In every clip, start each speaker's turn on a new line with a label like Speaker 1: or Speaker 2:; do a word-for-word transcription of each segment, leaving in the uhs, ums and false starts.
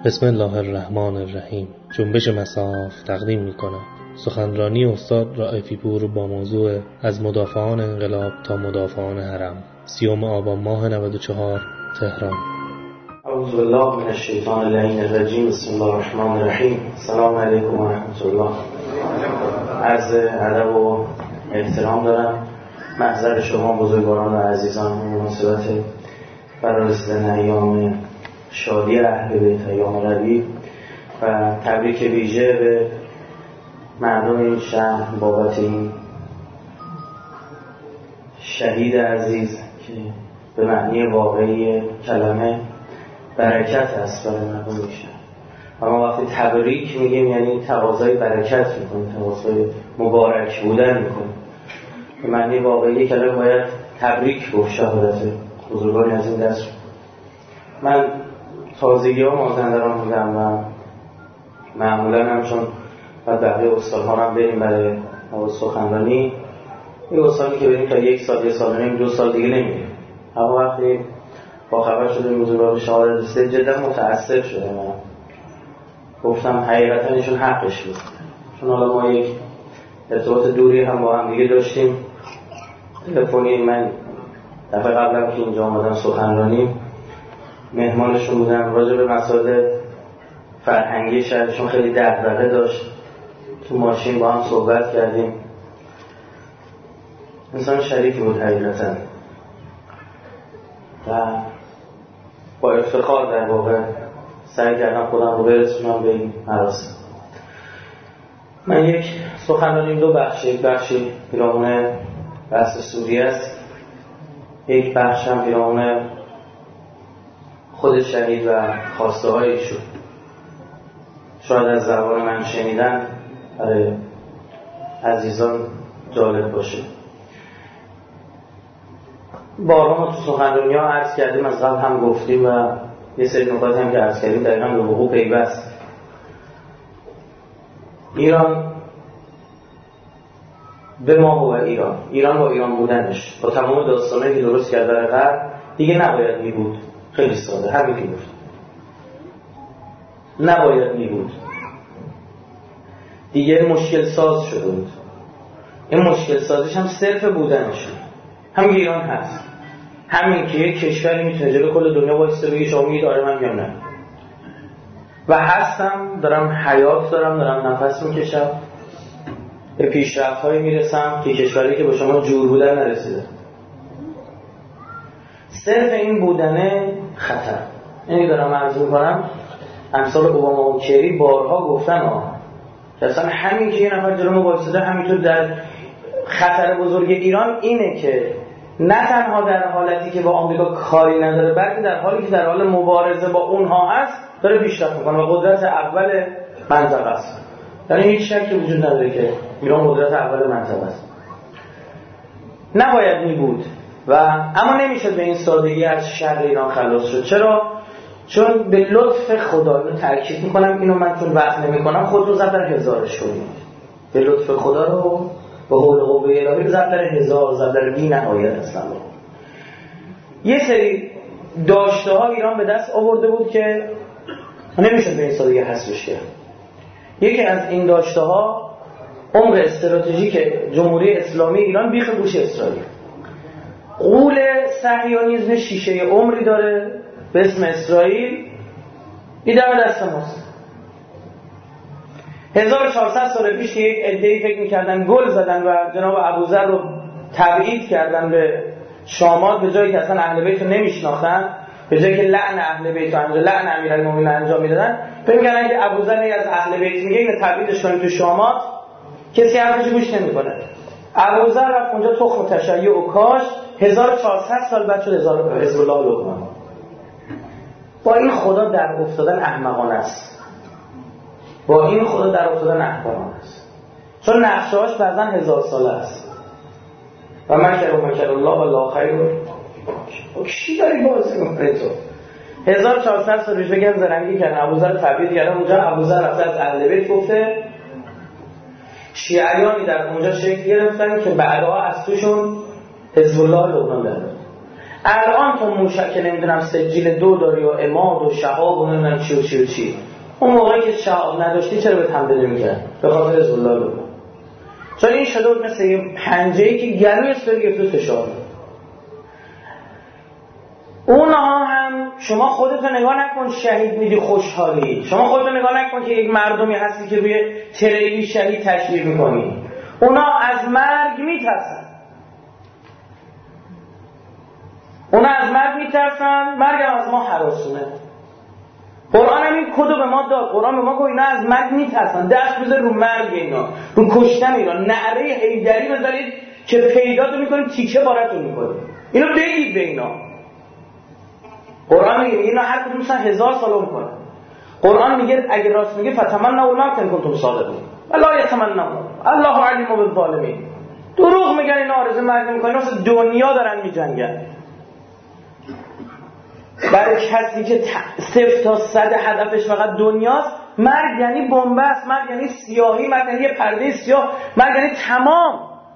Speaker 1: بسم الله الرحمن الرحیم. جنبش مصاف تقدیم می‌کند سخنرانی استاد رائفی پور با موضوع از مدافعان انقلاب تا مدافعان حرم، سیوم آبان ماه نود و چهار، تهران.
Speaker 2: اعوذ بالله من الشیطان اللعین الرجیم. بسم الله الرحمن الرحیم. السلام علیکم و رحمت الله. عرض ادب و احترام دارم محضر شما بزرگواران و عزیزان به مناسبت فرارسیدن ایام شادی اهل بیت، ایام ربیع، و تبریک ویژه به مردم این شهر بابت این شهید عزیز که به معنی واقعی کلمه برکت است برای مردم این شهر. اما وقتی تبریک میگیم یعنی تقاضای برکت میکنیم، تقاضای مبارک بودن میکنیم. به معنی واقعی کلمه باید تبریک گفت. شهادت بزرگانی از این دست. من تازگی ها مازندران بودم و معمولا هم چون بعد بقیه استادها هم بریم برای سخنرانی، یه استادی که بریم تا یک سال، یک سال نیم، دو سال دیگه نمیریم. اما وقتی با خبر شدیم بزرگوار شهادت رسید جدا متأثر شدم و گفتم حقیقتا ایشون حقش بود. چون حالا ما یک ارتباط دوری هم با هم دیگه داشتیم تلفنی. من دفعه قبلم که اینجا آمدم سخنرانی مهمانشون بودم، راجع به مسائل فرهنگی شهرشون خیلی دغدغه داشت. تو ماشین با هم صحبت کردیم. انسان شریفی بود حقیقتا و با افتخار در واقع سعی کردم خودم رو برسونم به این مراسم. من یک سخنرانی دو بخش، یک بخشی پیرامون بحث سوریه است، یک بخش هم پیرامون خود شهید و خواسته های ایشون. شاید از زبان من شنیدن برای عزیزان جالب باشه. بارها ما تو سخنرانی ها عرض کردیم، از قبل هم گفتیم و یه سری نکات هم که عرض کردیم دقیقا به وقوع پیوست. ایران به ما و ایران، ایران با ایران بودنش، با تمام داستانهایی که درست کرد در غرب، دیگه نباید می بود. خیلی ساده، همین که گفت نباید می بود. دیگه مشکل ساز شده بود. این مشکل سازش هم صرف بودنشه. همین ایران هست. همین که یک کشوری میتونه جلو کل دنیا وایسته بگه شما میگید آره من میگم نه. و هستم، دارم حیات دارم، دارم نفس میکشم، به پیشرفت‌هایی میرسم که کشوری که با شما جور بودن نرسیده. صرف این بودنه خطر. اینی دارم عرض میکنم. امثال اوباما و کری بارها گفتن آه که اصلا همین که یه نفر جلو ما وایساده همینطور در خطر بزرگ ایران اینه که نه تنها در حالتی که با آمریکا کاری نداره، بلکه در حالی که در حال مبارزه با اونها هست داره پیشرفت میکنه و قدرت اول منطقه است. یعنی هیچ شکی وجود نداره که ایران قدرت اول منطقه است. نباید می بود و اما نمیشد به این سادگی از شر ایران خلاص شد. چرا؟ چون به لطف خدا، اینو تاکید میکنم، اینو من چون وقت نمیکنم خود رو زد در هزارش کنید. به لطف خدا رو به حول و قوه الهی زد در هزار، زد در بی نهایت اصلا. یه سری داشته ها ایران به دست آورده بود که نمیشد به این سادگی حذفش کرد. یکی از این داشته ها عمق استراتژیک جمهوری اسلامی ایران بیخ گوش اسرائیل. غول صهیونیسم شیشه عمری داره به اسم اسرائیل، این دم دست ماست. هزار و چهارصد سال پیش که یک عده‌ای فکر می‌کردن گل زدن و جناب ابوذر رو تبعید کردن به شامات، به جایی که اصلا اهل بیت رو نمی‌شناختن، به جایی که لعن اهل بیت و انجام لعن امیرالمومنین انجام میدادن، فکر می‌کردن که ابوذر از اهل بیت میگه اینو تبعیدش کنیم تو شامات، کسی حرفش گوش نمی‌کنه. ابوذر رفت اونجا تخم تشیع و کاش، هزار و چهارصد سال بعد شد حزب الله لقمان. با این خدا در افتادن احمقانه است. با این خدا در افتادن احمقانه است. چون نقشه‌اش بعضا هزار ساله است. و مکر و مکر الله و لا خیر. و کی داری بازی می‌کنی تو؟ هزار و چهارصد سال پیش بگن زرنگی کردن، ابوذر تبعید کردن، اونجا ابوذر رفته از اهل بیت گفته، شیعیانی در اونجا شکل گرفتن که بعدها از توشون حزب الله لبنان در. الان تو موشک نمیدونم سجیل دو داری و عماد و شهاب و نمیدونم چی و چی و چی. اون موقعی که شهاب نداشتی چرا به حمله نمی‌کرد؟ به خاطر حزب الله لبنان. چون این شده بود مثل یه پنجه‌ای که گلوی اسرائیل گرفت فشار. اونها هم شما خودتو نگاه نکن شهید میدی خوشحالی، شما خودتو نگاه نکن که یک مردمی هستی که روی تریلی شهید تشویق میکنی. اونا از مرگ میترسن، اونا از مرگ میترسن، مرگ هم از ما هراسونه. قرآن هم این کدو به ما داد. قرآن به ما گفت اینا از مرگ میترسن، دست بذار رو مرگ اینا، رو کشتن اینا. نعره حیدری بذارید که پیداتو میکنیم تیکه بارتون میکنیم. اینو بگید به اینا. قرآن میگه اینا هر کدوم سن هزار سال عمر کنن. قرآن میگه اگه راست میگه فتمنوا ما کنتم صادقین ولا یتمنوا الله علیم بالظالمین. دروغ میگن اینا آرزو مرگ میکنن، واسه دنیا دارن میجنگن. برای کسی که صفر تا صد هدفش فقط دنیاست، مرگ یعنی بنبست، مرگ یعنی سیاهی، مرگ یعنی یه پرده سیاه، مرگ یعنی تمام.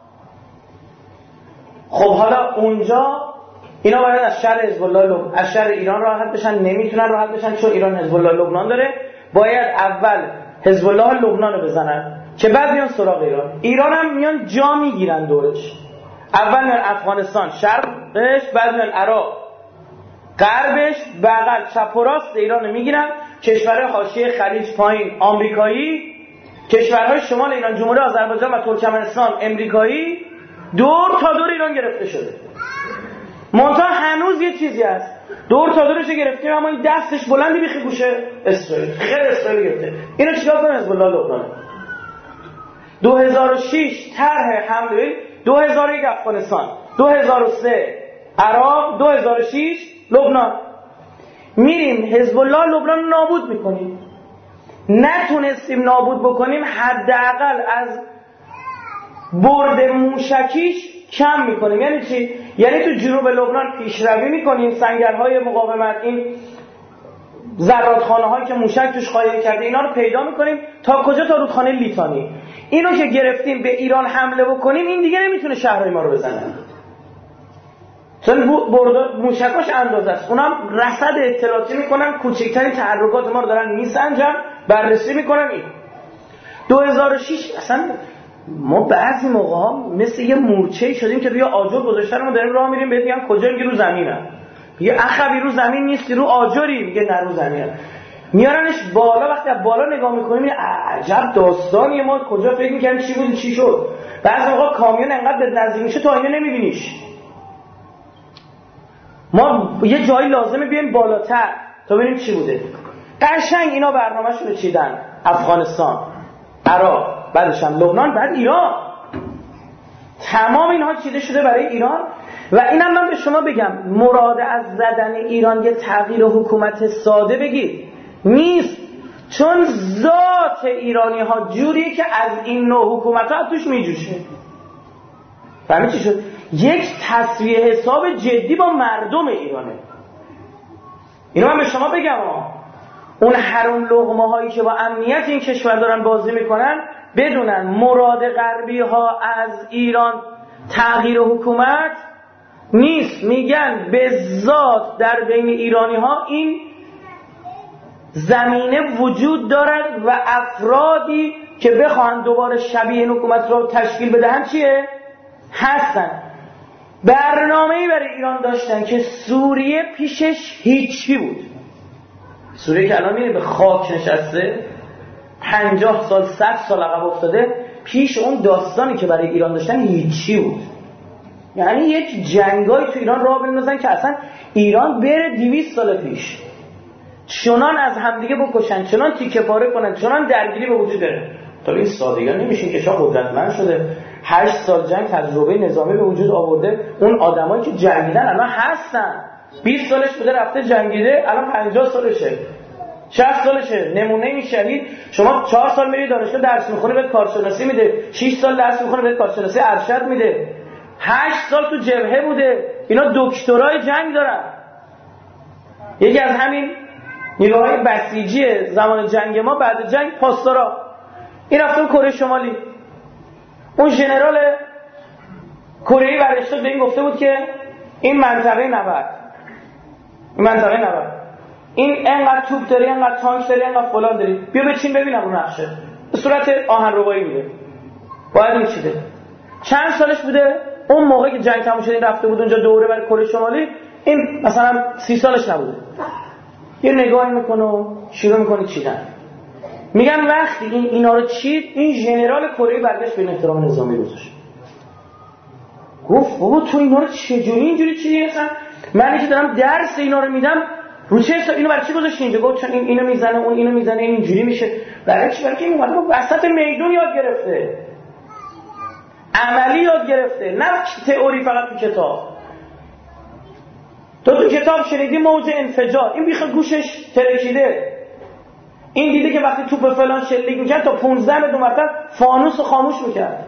Speaker 2: خب حالا اونجا اینا باید از شر حزب الله لبنان، از شر ایران راحت بشن. نمیتونن راحت بشن چون ایران حزب الله لبنان داره. باید اول حزب الله لبنان رو بزنن که بعد میان سراغ ایران. ایران هم میان جا میگیرن دورش. اول میان افغانستان شرقش، بعد میان عراق غربش، بغل چپ و راست ایران رو میگیرن. کشورهای حاشیه خلیج پایین آمریکایی، کشورهای شمال ایران جمهوری آذربایجان و ترکمنستان امریکایی، دور تا دور ایران گرفته شده. منتها هنوز یه چیزی هست، دور تا دورش گرفتیم اما این دستش بلندی بیخی گوشه اسرائیل، خیر اسرائیل گرفته. اینو چیکار کنه حزب الله لبنان؟ دو هزار و شش طرح حمله، دو هزار و یک افغانستان، دو هزار و سه عراق، دو هزار و شش لبنان. میریم حزب الله لبنان رو نابود میکنیم. نتونستیم نابود بکنیم، حداقل از برد موشکیش کم میکنیم. یعنی چی؟ یعنی تو جنوب لبنان پیشروی میکنیم، سنگرهای مقاومت، این زرادخانه هایی که موشک توش خایه کرده اینا رو پیدا میکنیم. تا کجا؟ تا رودخانه لیتانی. اینو که گرفتیم به ایران حمله بکنیم، این دیگه نمیتونه شهرهای ما رو بزنه، چون موشکاش اندازه است. اونم رصد اطلاعاتی میکنن، کوچکترین تحرکات ما رو دارن میسنجن، بررسی میکنن. این دو هزار و شش اصلا ما بعضی موقع ها مثل یه مورچه شدیم که روی آجر گذاشتن، ما داریم راه میریم بهت میگن کجا؟ میگه رو زمینه. میگه اخوی رو زمین نیستی، رو آجری. میگه نه رو زمینه. میارنش بالا. وقتی از بالا نگاه میکنیم عجب داستانیه، ما کجا فکر میکنیم چی بود چی شد. بعضی موقع کامیون انقدر به نزدیک میشه تو آینه نمیبینیش. ما یه جایی لازمه بیایم بالاتر تا ببینیم چی بوده. قشنگ اینا برنامه‌شو چیدن. افغانستان، عراق، بعدش هم لبنان، بعد ایران. تمام اینها چیده شده برای ایران. و اینم من به شما بگم، مراد از زدن ایران یه تغییر حکومت ساده بگید نیست، چون ذات ایرانی ها جوریه که از این نوع حکومت ها توش میجوشه. فهمید چی شد؟ یک تصفیه حساب جدی با مردم ایرانه. اینو من به شما بگم ها. اون حرام لقمه هایی که با امنیت این کشور دارن بازی میکنن، بدونن مراد غربی ها از ایران تغییر حکومت نیست. میگن به ذات در بین ایرانی ها این زمینه وجود دارد و افرادی که بخوان دوباره شبیه این حکومت رو تشکیل بدهن چیه؟ هستن. برنامه‌ای برای ایران داشتن که سوریه پیشش هیچی بود. سوریه که الان می‌بینید به خاک نشسته، پنجاه سال صد سال عقب افتاده، پیش اون داستانی که برای ایران داشتن هیچی بود. یعنی یک جنگای تو ایران راه بندازن که اصلا ایران بره دویست سال پیش، چنان از همدیگه بکشن، چنان تیکه پاره کنن، چنان درگیری به وجود داره. تا این سادگی نمیشین که شاه قدرتمند شده، هشت سال جنگ تجربه نظامی به وجود آورده. اون آدمایی که جنگیدن الان هستن، بیست سالش بوده رفته جنگیده، الان پنجاه سالشه، شصت سالشه. نمونه این شهید، شما چهار سال میری دانشگاه درس میخونی بهت کارشناسی میده، شش سال درس میخونی بهت کارشناسی ارشد میده، هشت سال تو جبهه بوده، اینا دکترای جنگ دارن. یکی از همین نیروهای بسیجی زمان جنگ ما، بعد جنگ پاسدارا، این رفته کره شمالی. اون ژنرال کره ای برشتاد به این گفته بود که
Speaker 3: این منطقه نبرد، این منطقه نبرد، این انقدر توپ داری، انقدر تانک داری، انقدر فلان داری، بیا بچین ببینم اون نقشه. به صورت آهنربایی میده، باید میچیده. چند سالش بوده؟ اون موقع که جنگ تموم شد این رفته بود اونجا دوره برای کره شمالی، این مثلا سی سالش نبوده. یه نگاهی میکنه و شروع میکنه چیدن. میگن وقتی این اینا رو چید، این ژنرال کره برگشت به احترام نظامی گذاشت. گفت بابا تو اینا رو چجوری اینجوری چیدی؟ اصلا من که دارم درس اینا رو میدم رو چه حساب اینو برای چی گذاشتی اینجا؟ گفت چون این اینو میزنه اون اینو میزنه این اینجوری میشه. برای چی؟ برای که این اومده وسط میدون یاد گرفته، عملی یاد گرفته، نه تئوری فقط تو کتاب. تو تو کتاب شنیدی موج انفجار، این بیخ گوشش ترکیده، این دیده که وقتی توپ فلان شلیک میکرد تا پونزده متر مرتب فانوس رو خاموش میکرد،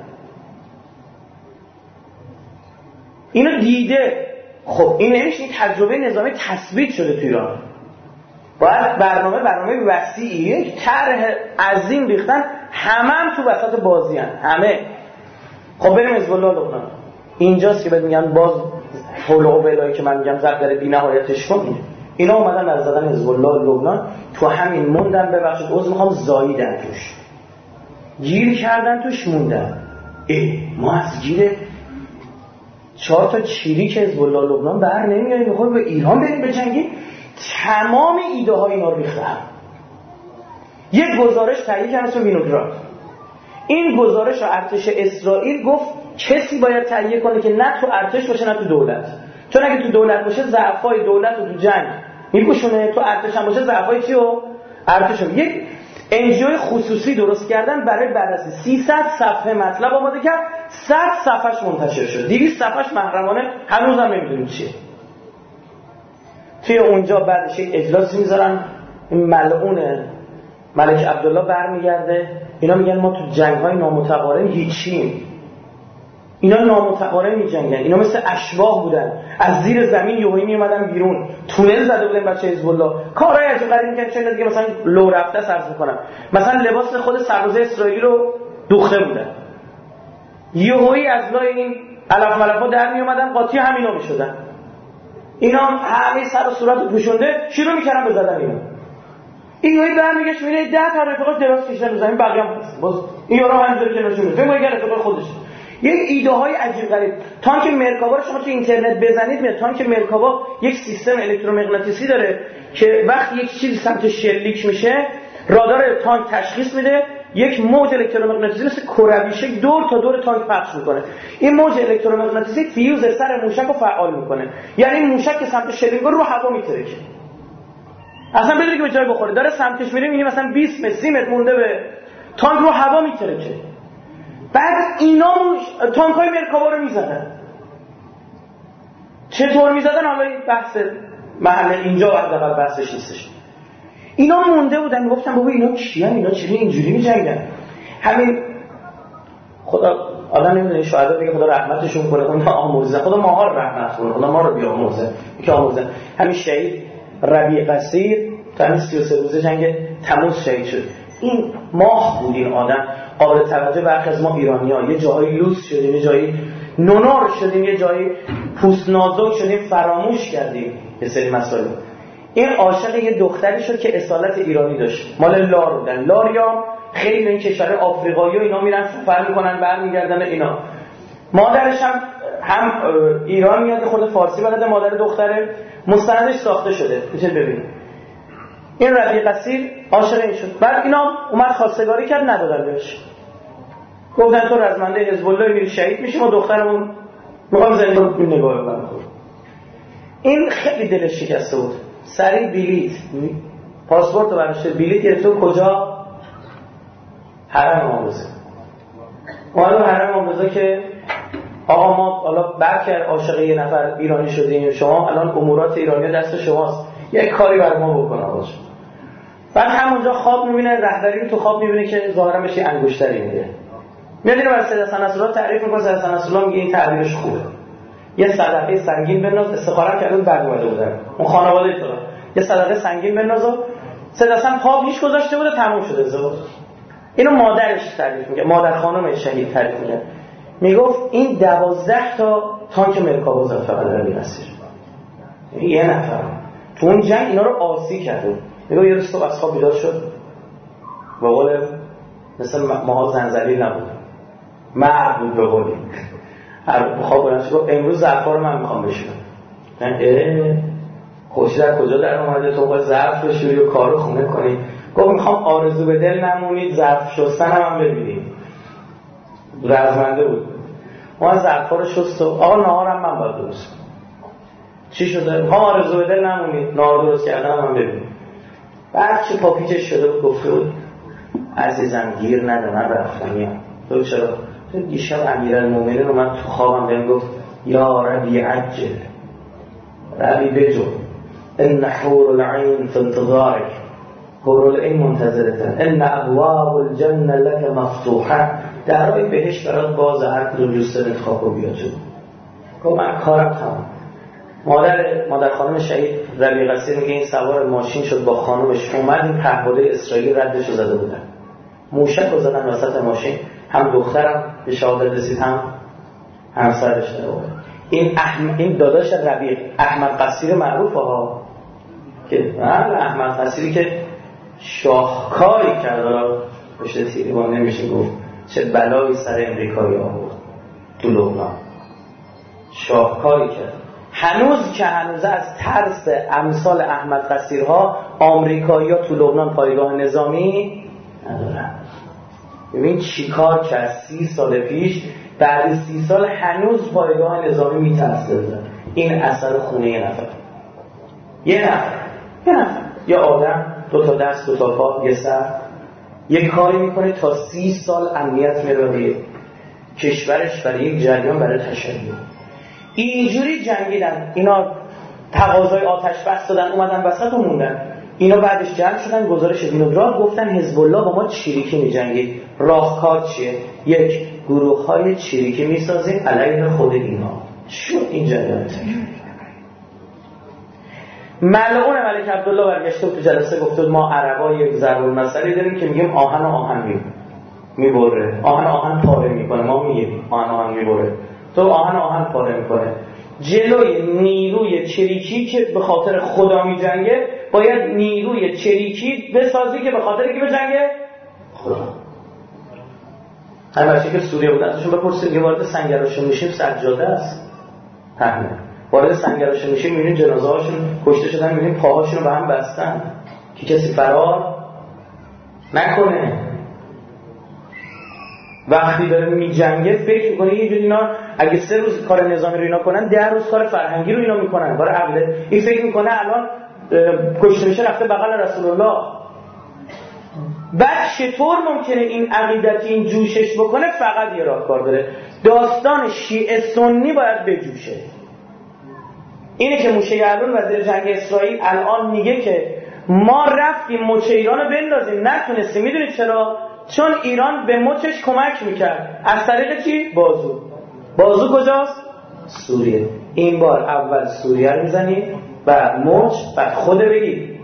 Speaker 3: اینو دیده. خب این نمیشه، این تجربه نظامی تثبیت شده تو ایران. باید برنامه برنامه وسیعی، یک طرح عظیم ریختن، همه هم تو وسط بازی هن. همه. خب بریم حزب الله لبنان. اینجاست که بهت میگن باز حول و قوه‌ای که من میگم زد داره بی‌نهایتش کن. اینا اومدن از زدن حزب الله لبنان تو همین موندن، ببخشید عذر میخوام، زاییدن توش، گیر کردن توش، موندن. ای ما از گیر چهار تا چیریک حزب الله لبنان بر نمیاریم، میخوایم به ایران بریم بجنگیم. تمام ایده های اینا رو ریختن. یک گزارش تهیه کردن تو وینوگراد. این گزارش رو ارتش اسرائیل گفت کسی باید تهیه کنه که نه تو ارتش باشه نه تو دولت، چون اگه تو دولت باشه ضعفای دولت رو تو جنگ میپوشونه، تو ارتش هم باشه ضعفای چی رو ارتش رو. یک انجیوی خصوصی درست کردن برای بررسی. سیصد صفحه مطلب آماده کرد، صد صفحهش منتشر شد، دویست صفحهش محرمانه، هنوزم نمیدونیم چیه. توی اونجا بعدش یک اجلاسی میذارن، این ملعون ملک عبدالله برمیگرده، اینا میگن ما تو جنگ‌های نامتقارن هیچیم. اینا نامتقارن می‌جنگن، اینا مثل اشباح بودن، از زیر زمین یهویی میومدن بیرون، تونل زده بودن بچه حزب الله، کارهای عجیب غریب می‌کردن. چون دیگه مثلا لو رفته سرز می‌کنن، مثلا لباس خود سربازای اسرائیلی رو دوخته بودن، یهویی از لای این علف ملفا در میومدن، قاطی همینا میشدن. اینا همه سر و صورت پوشونده شروع می‌کردن به زدن اینا. این یهویی برمیگشت می‌بینه ده تا رفیقاش دراز کشیدن رو زمین، بقیه هم هست. باز این یارو همینطوری که نشون میده، میگه رفیق خودش. یک ایده های عجیب غریب. تانک مرکاوا رو شما تو اینترنت بزنید میاد. تانک مرکاوا یک سیستم الکترومغناطیسی داره که وقتی یک چیزی سمت شلیک میشه، رادار تانک تشخیص میده، یک موج الکترومغناطیسی مثل کرویشه دور تا دور تانک پخش میکنه. این موج الکترومغناطیسی فیوز سر موشک رو فعال میکنه، یعنی این موشک که سمت شلیک رو هوا میترکه، اصلا بدونی که به جای بخوره، داره سمتش میره، میبینی مثلا بیست متر سی متر مونده به تانک رو هوا میترکه. بعد اینا تانک‌های مرکاوا رو می‌زدن. چطور می‌زدن؟ حالا این بحث محل اینجا حداقل بحثش نیستش. اینا مونده بودن، میگفتن بابا اینا کیان، اینا چرا اینجوری می‌جنگن؟ همین خدا آدم نمی‌دونه، شاید بگه خدا رحمتشون کنه، خدا آمرزه، خدا ماها رو رحمت کنه، خدا ما رو بیامرزه. که آمرزه. همین شهید ربیع قصیر تا همین سی و سه روزه جنگ تموز شهید شد. این ماه بود این آدم. قابل توجه برخی از ما ایرانی‌ها یه جایی لوس شدیم، یه جایی نونار شدیم، یه جایی پوست نازک شدیم، فراموش کردیم یه سری مسائل. این عاشق یه دختری شد که اصالت ایرانی داشت، مال لار بودن. لاریا خیلی به این کشور آفریقایی و اینا میرن سفر میکنن برمیگردن. اینا مادرش هم هم ایران میاد، خود فارسی بلده، مادر دختره، مستندش ساخته شده، میشه ببینید. این ربیع قصیر عاشق این شد. بعد اینا اومد خواستگاری کرد، ندادن بهش، گفتن تو رزمنده حزب الله میری شهید میشی، ما دخترمون میخوام زنده رو نگاه بکنم. این خیلی دلش شکسته بود، سریع بلیت پاسپورت رو برنشته، بلیت گرفته کجا؟ حرم آموزه. اومد حرم آموزه که آقا ما حالا برکر عاشق یه نفر ایرانی شدیم، شما الان امورات ایرانی دست شماست، یک کاری برای ما بکن آقا. بعد همونجا خواب میبینه، رهبری رو تو خواب میبینه که ظاهرا بهش انگشتری میده. میاد اینو برای سید حسن نصرالله تعریف میکنه. سید حسن نصرالله میگه این تعبیرش خوبه، یه صدقه سنگین بناز، استخاره کردن بعد اومده بودن اون خانواده تو، یه صدقه سنگین بناز. سید حسن خواب هیچ گذاشته بوده، تموم شده ازدواج. اینو مادرش تعریف میگه، مادر خانم شهید تعریف میگه. میگفت این دوازده تا تانک مرکاوا زد فقط علی نصیر. یه نفر تو اون جنگ اینا رو آسی کرده. نگاه یه روز صبح از خواب بیدار شد، به قول مثل ماها زنزلیل نبود، مرد بود به قولی. هر خواب بلند شد گفت امروز ظرفا رو من میخوام بشورم. اه خوشی در کجا در اومده تو باید ظرف بشوری و کارو خونه کنی؟ گفت میخوام آرزو به دل نمونید ظرف شستن هم, هم ببینید. رزمنده بود. ما ظرفا رو شست و آقا نهارم من باید درست کنم. چی شده؟ میخوام آرزو به دل نمونید، نهار درست کردن هم, هم ببینید. بعد چه پاپیچش شده بود گفته بود عزیزم گیر نده من رفتنیم. تو چرا؟ تو دیشب امیرالمومنین رو من تو خوابم بهم گفت یا ربی عجل ربی بجو ان حور العین فی انتظارک، حور العین منتظرتن، ان ابواب الجنه لک مفتوحه، درهای بهشت برات باز، هر کدوم دوست داری انتخاب رو بیا تو. گفت من کارم تمام. مادر مادر خانم شهید ربیع قصیر میگه این سوار ماشین شد با خانمش، اومد این پهپادهای اسرائیلی ردش رو زده بودن، موشک رو زدن وسط ماشین، هم دخترم به شهادت رسید هم همسرش داره. این احم... این داداش ربیع احمد قصیر معروفه ها، که احمد قصیری که شاهکاری کرد، حالا پشت تیریوان نمیشه گفت چه بلایی سر امریکایی آورد تو لبنان، شاهکاری کرد. هنوز که هنوز از ترس امثال احمد قصیرها آمریکایی‌ها تو لبنان پایگاه نظامی ندارن. ببین چی کار کرد سی سال پیش، بعد سی سال هنوز پایگاه نظامی میترسه. این اثر خونه یه نفر یه نفر یه نفر یه آدم، دو تا دست، دو تا پا، یه سر، یه کاری میکنه تا سی سال امنیت میاره کشورش برای یک جریان، برای تشیع. اینجوری جنگیدن اینا، تقاضای آتش بس دادن، اومدن وسط و موندن. اینا بعدش جمع شدن، گزارش وینوگراد گفتن حزب الله با ما چریکی می‌جنگید. راهکار چیه؟ یک گروه‌های چریکی می‌سازیم علیه خود اینا. شو این جریان تکرار. ملعون ملک عبدالله برگشته تو جلسه گفت ما عربا یک ضرب المثلی داریم که میگیم آهن و آهن میبره، آهن آهن پاره میکنه، ما میگیم آهن آهن میبره، تو آهن آهن پاره میکنه. جلوی نیروی چریکی که به خاطر خدا میجنگه باید نیروی چریکی بسازی که به خاطر کی بجنگه؟ خدا. هر بچه که سوریه بود ازشون بپرسید که وارد سنگراشون میشیم سجاده است، همه وارد سنگراشون میشیم میبینیم جنازه هاشون کشته شدن، میبینیم پاهاشون رو به هم بستن که کسی فرار نکنه. وقتی داره میجنگه فکر میکنه یه جوری اینا اگه سه روز کار نظامی رو اینا کنن، ده روز کار فرهنگی رو اینا میکنن برای عقله. این فکر میکنه الان کشته میشه رفته بغل رسول الله. بعد چطور ممکنه این عقیدتی این جوشش بکنه؟ فقط یه راهکار داره، داستان شیعه سنی باید بجوشه. اینه که موشه یعلون وزیر جنگ اسرائیل الان میگه که ما رفتیم مچ ایران رو بندازیم، نتونستیم. میدونید چرا؟ چون ایران به مچش کمک میکرد. از طریق چی؟ بازو. بازو کجاست؟ سوریه. این بار اول سوریه رو میزنیم، بعد مچ، بعد خود بگید.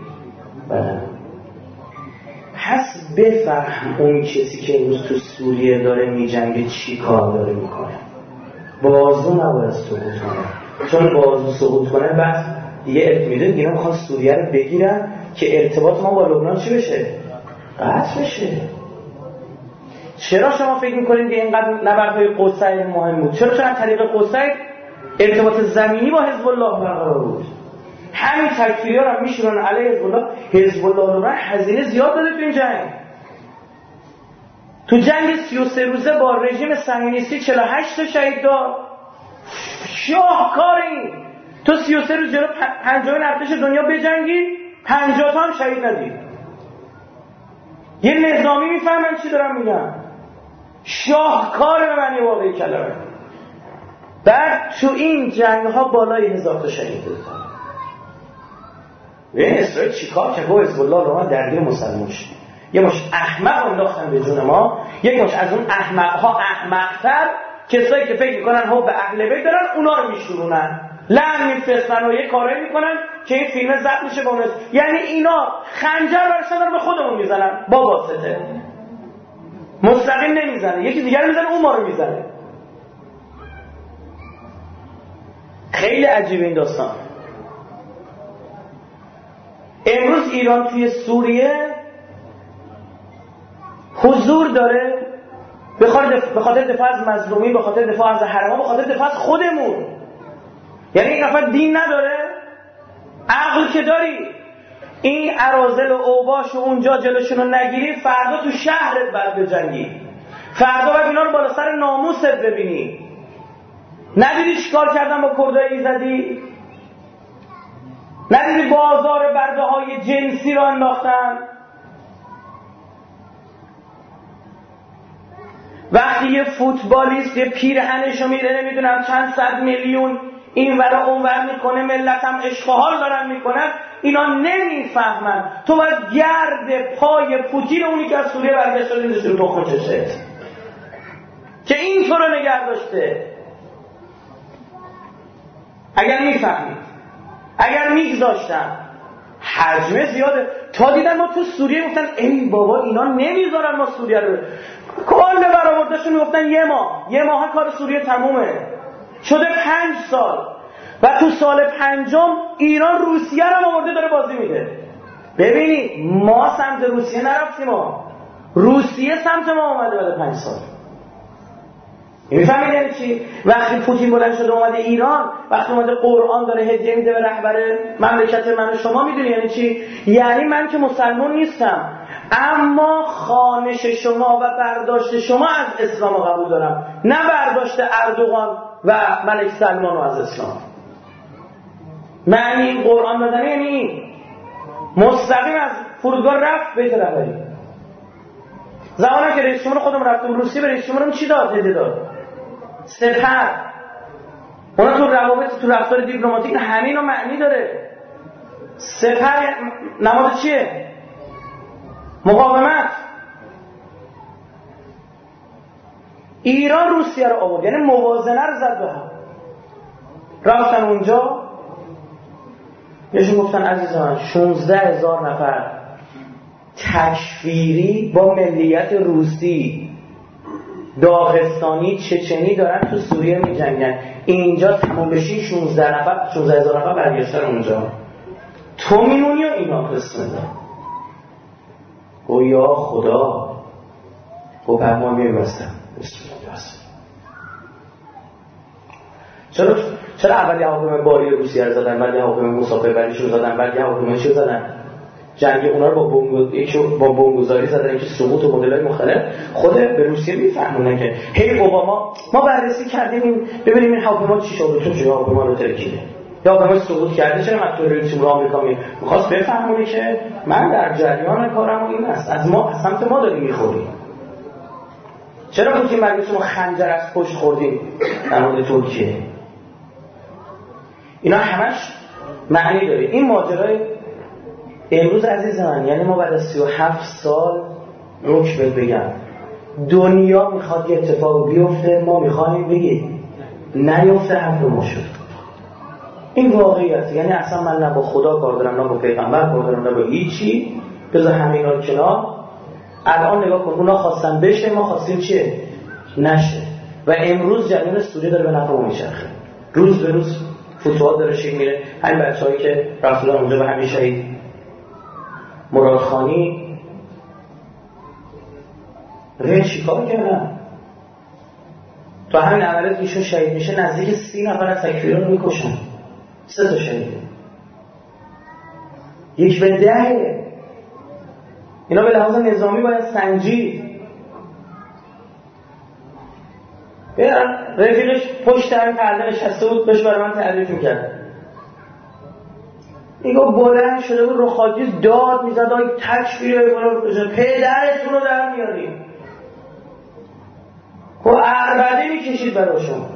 Speaker 3: پس بفهم اون کسی که امروز تو سوریه داره میجنگه چی کار داره میکنه. بازو نباید سقوط کنه، چون بازو سقوط کنه بس دیگه میدون دیگه میخوان سوریه رو بگیرن که ارتباط ما با لبنان چی بشه؟ قطع بشه. چرا شما فکر میکنید که اینقدر نبردهای قصیر مهم بود؟ چرا چون از طریق قصیر ارتباط زمینی با حزب الله برقرار بود؟ همین تکفیری ها رو میشورن علیه حزب الله. حزب الله رو هزینه زیاد داده تو این جنگ. تو جنگ سی و سه روزه با رژیم صهیونیستی چهل و هشت تا شهید داد. شاهکاری. تو سی و سه روز جلو پنجمین ارتش دنیا بجنگی، پنجاه تا هم شهید ندید. یه نظامی میفهمن چی دارم میگم. شاهکار به معنی واقعی کلمه. بعد تو این جنگ ها بالای هزار تا شهید داد. این اسرائیل چیکار کرد؟ با حزب الله رو درگیر مسلمان شد. یه مش احمق انداختن به جون ما، یک مش از اون احمق ها احمق‌تر، کسایی که فکر میکنن ها به اهل بیت دارن، اونا رو میشورونن، لعن میفرستن و یه کارایی میکنن که این فیلم ضبط میشه با اون. یعنی اینا خنجر برشون رو به خودمون میزنن با واسطه. مستقیم نمیزنه، یکی دیگر میزنه اون ما رو میزنه. خیلی عجیبه این داستان. امروز ایران توی سوریه حضور داره به خاطر دفاع از مظلومین، به خاطر دفاع از حرما، به خاطر دفاع از خودمون. یعنی این نفر دین نداره، عقل که داری، این اراذل و اوباش و اونجا جلوشون رو نگیری، فردا تو شهرت بعد بجنگی، فردا باید اینا رو بالا سر ناموست ببینی. ندیدی چیکار کردن با کردای ایزدی؟ ندیدی بازار برده های جنسی رو انداختن؟ وقتی یه فوتبالیست یه پیرهنش رو میره نمیدونم چند صد میلیون این ور اون ور میکنه، ملت هم اشغال دارن میکنن، اینا نمیفهمن تو باید گرد پای پوتین اونی که از سوریه برگشته دیدش رو تخم چشه که این تو رو نگه داشته. اگر میفهمید، اگر میگذاشتن، حجمه زیاده. تا دیدن ما تو سوریه گفتن ای بابا اینا نمیذارن ما سوریه رو، کل برآوردشون گفتن یه ماه یه ماه کار سوریه تمومه. شده پنج سال و تو سال پنجم ایران روسیه رو آورده داره بازی میده. ببینید ما سمت روسیه نرفتیم، ما روسیه سمت ما اومده بعد پنج سال. میفهمید یعنی چی؟ وقتی پوتین بلند شده اومده ایران، وقتی اومده قرآن داره هدیه میده به رهبر مملکت من و شما، میدونی یعنی چی؟ یعنی من که مسلمان نیستم اما خوانش شما و برداشت شما از اسلام رو قبول دارم، نه برداشت اردوغان و ملک سلمان رو از اسلام. معنی این قرآن دادن یعنی این مستقیم از فرودگاه رفت بیت رهبری. زمانی که رئیس جمهور خودم رفتم روسیه، به رئیس جمهورم چی داد؟ هدیه داد. سپر. اونا تو روابط، تو رفتار دیپلماتیک همین رو معنی داره. سپر نماد چیه؟ مقاومت. ایران روسیه رو آورد، یعنی موازنه رو زد به هم. رفتن اونجا بهشون گفتن عزیزان شانزده هزار نفر تکفیری با ملیت روسی، داغستانی، چچنی دارن تو سوریه می جنگن. اینجا تمام بشی شانزده نفر شانزده هزار نفر برگشتن اونجا. تو میمونی و اینا قسم ده. گویا خدا گو فرمان میبستم. بسم الله بستم. چرا چرا اولی هواپیمای باری روسیه رو زدن، بعد هواپیمای مسافر بریش رو زدن، بعد هواپیمای چی رو زدن؟ جنگ اونا رو با بمب یکشو با بمبگذاری زدن که سقوط و مدل‌های مختلف. خود به روسیه میفهمونه که هی اوباما ما بررسی کردیم این ببینیم این هواپیما چی شده، چون چه هواپیما رو ترکیده یا هواپیما سقوط کرده، چرا مقتول رئیس جمهور آمریکا می‌خواست بفهمونه که من در جریان کارم و این است، از ما از سمت ما داری می‌خوری. چرا گفتیم مگه شما خنجر از پشت خوردیم در مورد ترکیه؟ اینا همش معنی داره. این ماجرای امروز عزیز من، یعنی ما بعد از سی و هفت سال روش بهت بگم دنیا میخواد یه اتفاق بیفته، ما میخوایم بگیم نیفته، حرف ما شد. این واقعیت. یعنی اصلا من نه با خدا کار دارم، نه با پیغمبر کار دارم، نه با هیچی. بذار همه اینا رو کنار. الان نگاه کن، اونا خواستن بشه، ما خواستیم چیه؟ نشه. و امروز جریان سوریه داره به نفع ما میچرخه. روز به روز فتوحات داره شکل میره. همین بچه‌هایی که رفتن اونجا به همین شهید مرادخانی ره چیکار کردن؟ تو همین عملیات ایشون شهید میشه نزدیک سی نفر از تکفیران رو میکشن. سه تا شهید، یک به ده. اینا به لحاظ نظامی باید سنجید. بیان رفیقش پشت همین پرده نشسته بود، بهش برای من تعریف میکرد. میگو بلند شده بود رو خاکی داد میزد آی تکفیره پدرتون رو در میاریم. خب عربده میکشید برای شما.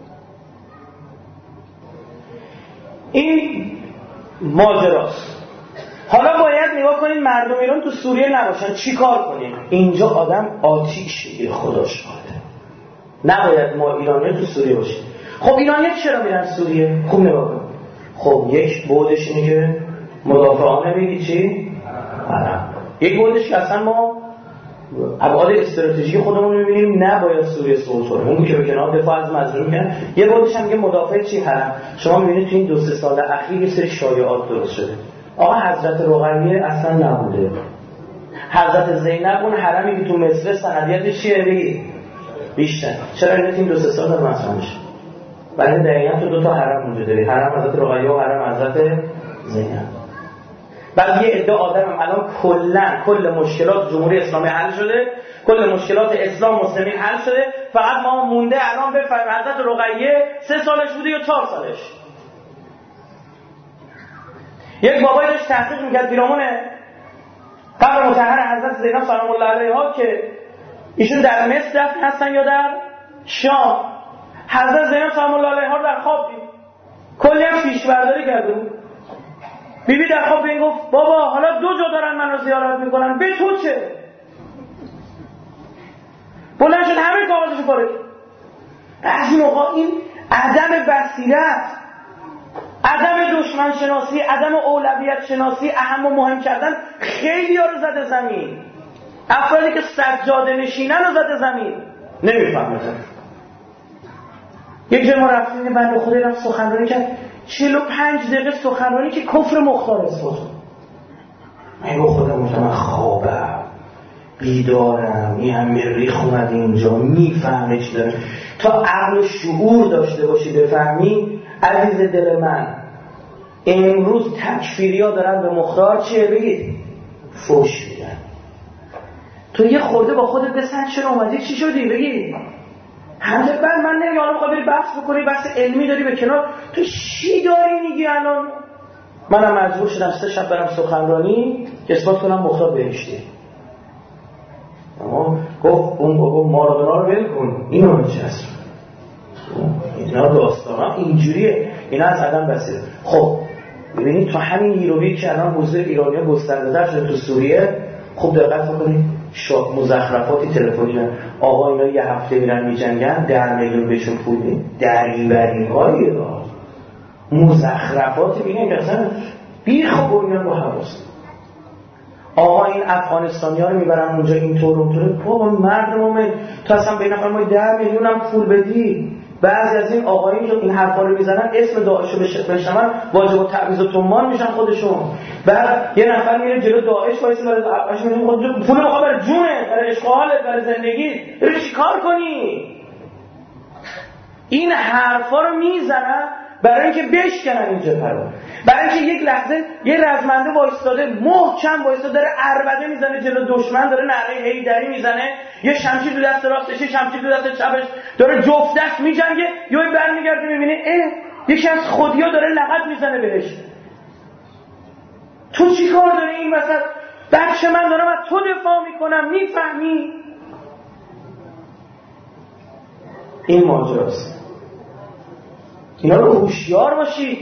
Speaker 3: این ماجراست. حالا باید نگاه کنید مردم ایران تو سوریه نباشن چی کار کنیم؟ اینجا آدم آتیش میگیره خداش شاهده. نباید ما ایرانیان تو سوریه باشیم. خب ایرانیان چرا میرن سوریه؟ خوب نگاه کنید. خب یک بودش اینه که مدافعانه بگی چی؟ عرب. یک بودش که اصلا ما ابعاد استراتژیک خودمون رو می‌بینیم نباید سوریه سقوط کنه. اون که به کنار دفاع از مظلوم کنه. یه بودش هم که مدافع چی حرم. شما می‌بینید تو این دو سه سال اخیر یه سری شایعات درست شده. آقا حضرت رقیه اصلا نبوده. حضرت زینب اون حرمی که تو مصر سندیتش چیه بگید؟ بیشتر. چرا این دو سه سال در مثلا میشه؟ ولی دقیقاً تو دو تا حرم وجود داره. حرم حضرت رقیه و حرم حضرت زینب. بعد یه عده آدم الان کلا کل مشکلات جمهوری اسلامی حل شده، کل مشکلات اسلام مسلمین حل شده، فقط ما مونده الان بفهمیم حضرت رقیه سه سالش بوده یا چهار سالش. یک بابایی داشت تحقیق میکرد پیرامون قبر مطهر حضرت زینب سلام الله علیها که ایشون در مصر دفن هستن یا در شام. حضرت زینب سلام الله علیها در خواب دید، کلی هم پیش برداری کرده بود. بی بی در خواب به این گفت بابا حالا دو جا دارن من رو زیارت میکنن، به تو چه؟ بلند شد همه کاغذشو پاره کرد. از این موقع این عدم بصیرت، عدم دشمن شناسی، عدم اولویت شناسی، اهم و مهم کردن خیلی ها رو زده زمین. افرادی که سجاده نشینن رو زده زمین نمیفهمه. یک جای ما رفتیم بنده خدای رفت سخنرانی کرد، چهل و پنج دقیقه سخنرانی که کفر مختار اثبات. من با خودم گفتم من خوابم بیدارم، این هم مریخ اومد اینجا میفهمه چی داره. تا عقل و شعور داشته باشی بفهمی عزیز دل من، امروز تکفیری ها دارن به مختار چیه بگید؟ فوش میدن. تو یه خورده با خودت بسنج چرا اومدی چی شدی بگید؟ همه بعد من نمی حالا میخوای بری بحث بکنی، بحث علمی داری به کنار، تو چی داری میگی الان؟ منم مجبور شدم سه شب برم سخنرانی که اثبات کنم مختار بهشتی. اما گفت اون بابا مارادونا رو ول کن، اینو بچسب، اینا داستانا اینجوریه، اینا از عدم بسیار. خب ببینید تو همین نیرویی که الان حضور ایرانی‌ها گسترده‌تر شده تو سوریه، خوب دقت بکنید شاه مزخرفاتی تلفنی نه آقا اینا یه هفته میرن میجنگن در میلیون بهشون پول میدن، دریوری هایی مزخرفاتی بینه که اصلا بیخ و بریان با حواس. آقا این افغانستانی‌ها رو میبرن اونجا اینطور اونطوره. بابا مرد مومن تو اصلا به نفر ما ده میلیون هم پول بدی. بعضی از این آقایون این حرفا رو میزنن اسم داعش رو بشنون واجب التعویض و تمان میشن خودشون. بعد یه نفر میره جلو داعش وایس برای داعش میگه خود پول میخواد برای جونه، برای اشغالت، برای زندگی، بری چیکار کنی؟ این حرفا رو میزنن برای اینکه بشکنن این جبهه رو، برای اینکه یک لحظه یه رزمنده وایستاده محکم وایستاده داره عربده میزنه جلو دشمن، داره نعره هیدری میزنه، یه شمشیر تو دست راستش، یه شمشیر تو دست چپش، داره جفت دست میجنگه، یهو برمیگرده میبینه اه یکی از خودیا داره لغت میزنه بهش. تو چی کار داری این وسط؟ بچه من دارم از تو دفاع میکنم، میفهمی؟ این ماجراست. اینا رو هوشیار باشید.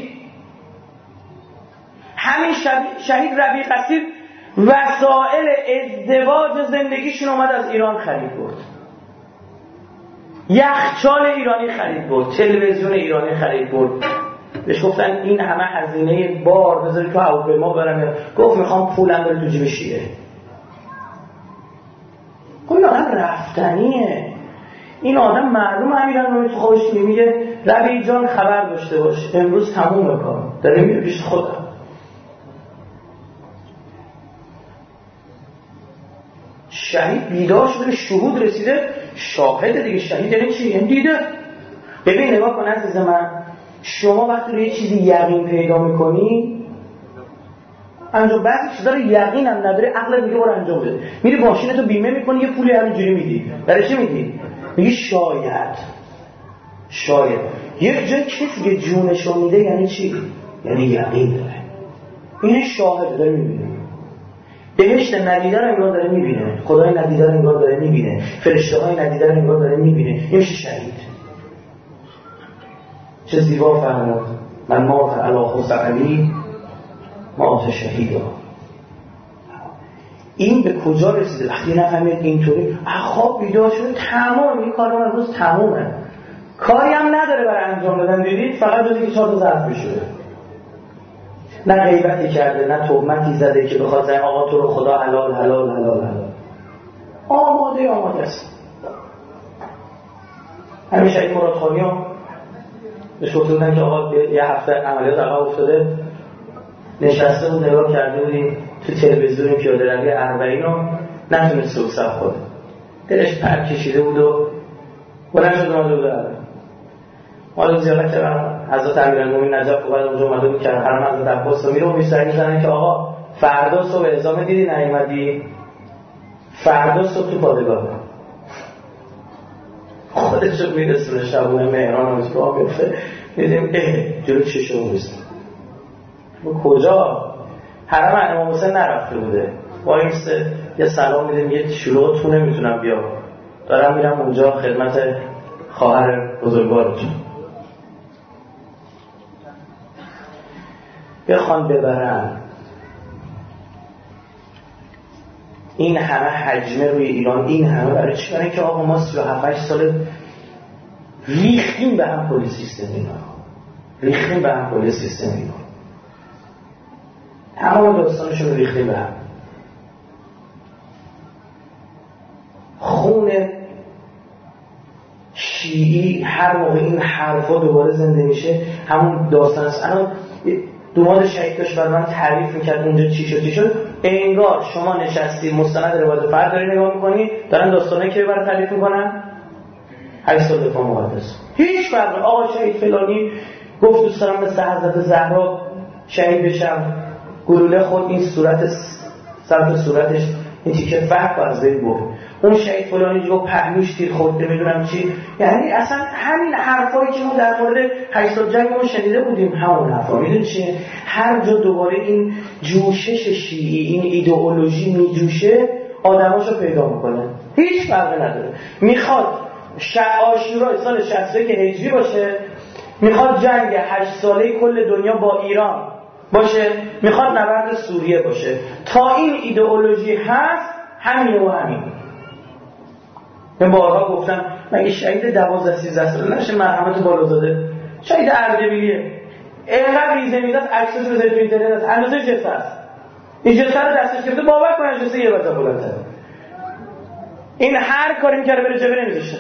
Speaker 3: همین شهید ربیع قصیر وسایل ازدواج زندگیشون اومد از ایران خرید برد، یخچال ایرانی خرید برد، تلویزیون ایرانی خرید برد. بهش گفتن این همه هزینه بار بذاری تو هواپیما برم، گفت میخوام پولم بره تو جیب شیعه. خب این آدم رفتنیه. این آدم معلوم امیران رو تو خوابش میگه ربیع جان خبر داشته باش امروز تموم کار داره میره پیش خودم. شهید بیدار شده، شهود رسیده، شاهد دیگه. شهید یعنی چی؟ یعنی دیده. ببین نگاه کن عزیز من، شما وقتی روی چیزی یقین پیدا میکنی انجام، بعضی چیزا رو یقین هم نداره عقلت میگه برو انجام بده. میری ماشینتو بیمه میکنی یه پولی همینجوری میدی، برای چی میدی؟ میگی شاید شاید یک جای کسی که جونشو میده یعنی چی؟ یعنی یقین داره. این شاهد داره میبینه، بهشت ندیده رو انگار داره میبینه، خدای ندیده رو انگار داره میبینه، فرشته های ندیده رو انگار داره میبینه. این میشه شهید. چه زیبا فرمود من مات علی خص علی مات شهیدا. این به کجا رسیده؟ وقتی نفهمید اینطوری خواب بیدار شده تمام این کار من روز تمومه، کاری هم نداره برای انجام دادن. دیدید فقط روزی که چهار تا ظرف بشوره، نه غیبتی کرده، نه تهمتی زده که بخواد زن آقا تو رو خدا حلال حلال حلال حلال. آقا آماده آماده است. همین شهید مرادخانی ها بهش گفته بودن که آقا یه هفته عملیات عقب افتاده، نشسته بود نگاه کرده بودیم تو تلویزیون پیاده روی اربعین رو نتونست سوق سب خود دلش پر کشیده بود و بلند شد اومده بود اربعین. مالا زیارت کردن حضرت امیرالمومنین نجف و بعد اونجا اومده بود که حرم حضرت عباس رو میره و بیشتر میزنن که آقا فردا صبح اعزام دیدی نیومدی، فردا صبح تو پادگاه خودش رو میرسونه شبونه مهران و اسباب میفته میدیم اه جلو چشم میرسونه و کجا؟ حرم امام حسین نرفته بوده با این سه یه سلام میدیم یه شلوغ تو نمیتونم بیا دارم میرم اونجا خدمت خواهر بزرگوارتون بخوان ببرن این همه حجمه روی ایران، این همه برای چی؟ برای که آقا ما سی و هفت سال ریختیم به هم پلیس سیستم اینا ریختیم به هم پلیس سیستم اینا تمام داستانشون رو ریختیم به هم. خون شیعی هر موقع این حرفا دوباره زنده میشه همون داستان است. الان دوماد شهید داشت برای من تعریف میکرد اونجا چی شد چی شد انگار شما نشستی مستند روایت فرد داری نگاه میکنی دارن داستانه که برای تعریف میکنن هشت سال دفاع مقدس هیچ فرق. آقا شهید فلانی گفت دوست دارم مثل حضرت زهرا شهید بشم، گلوله خود این صورت سمت صورتش این تیکه فرق از بین برد. اون شهید فلانی جو پهلوش تیر خورد نمیدونم چی. یعنی اصلا همین حرفایی که ما در مورد هشتاد جنگ ما شنیده بودیم همون حرفا. میدونی چیه؟ هر جا دوباره این جوشش شیعی این ایدئولوژی میجوشه آدماشو پیدا میکنه هیچ فرقی نداره. میخواد عاشورای سال شصت که هجری باشه، میخواد جنگ هشت ساله کل دنیا با ایران باشه، میخواد نبرد سوریه باشه، تا این ایدئولوژی هست همینه و همین. من بارها گفتم مگه شهید دوازده سیزده ساله نشه مرحمت بالازاده شهید اردبیلیه اینقدر ریزه میداد عکسش رو تو اینترنت اندازه جثه است این جثه رو دستش گرفته باور کنن جثه یه وزا بلنده این هر کاری میکرده بره جبه نمیذاشه.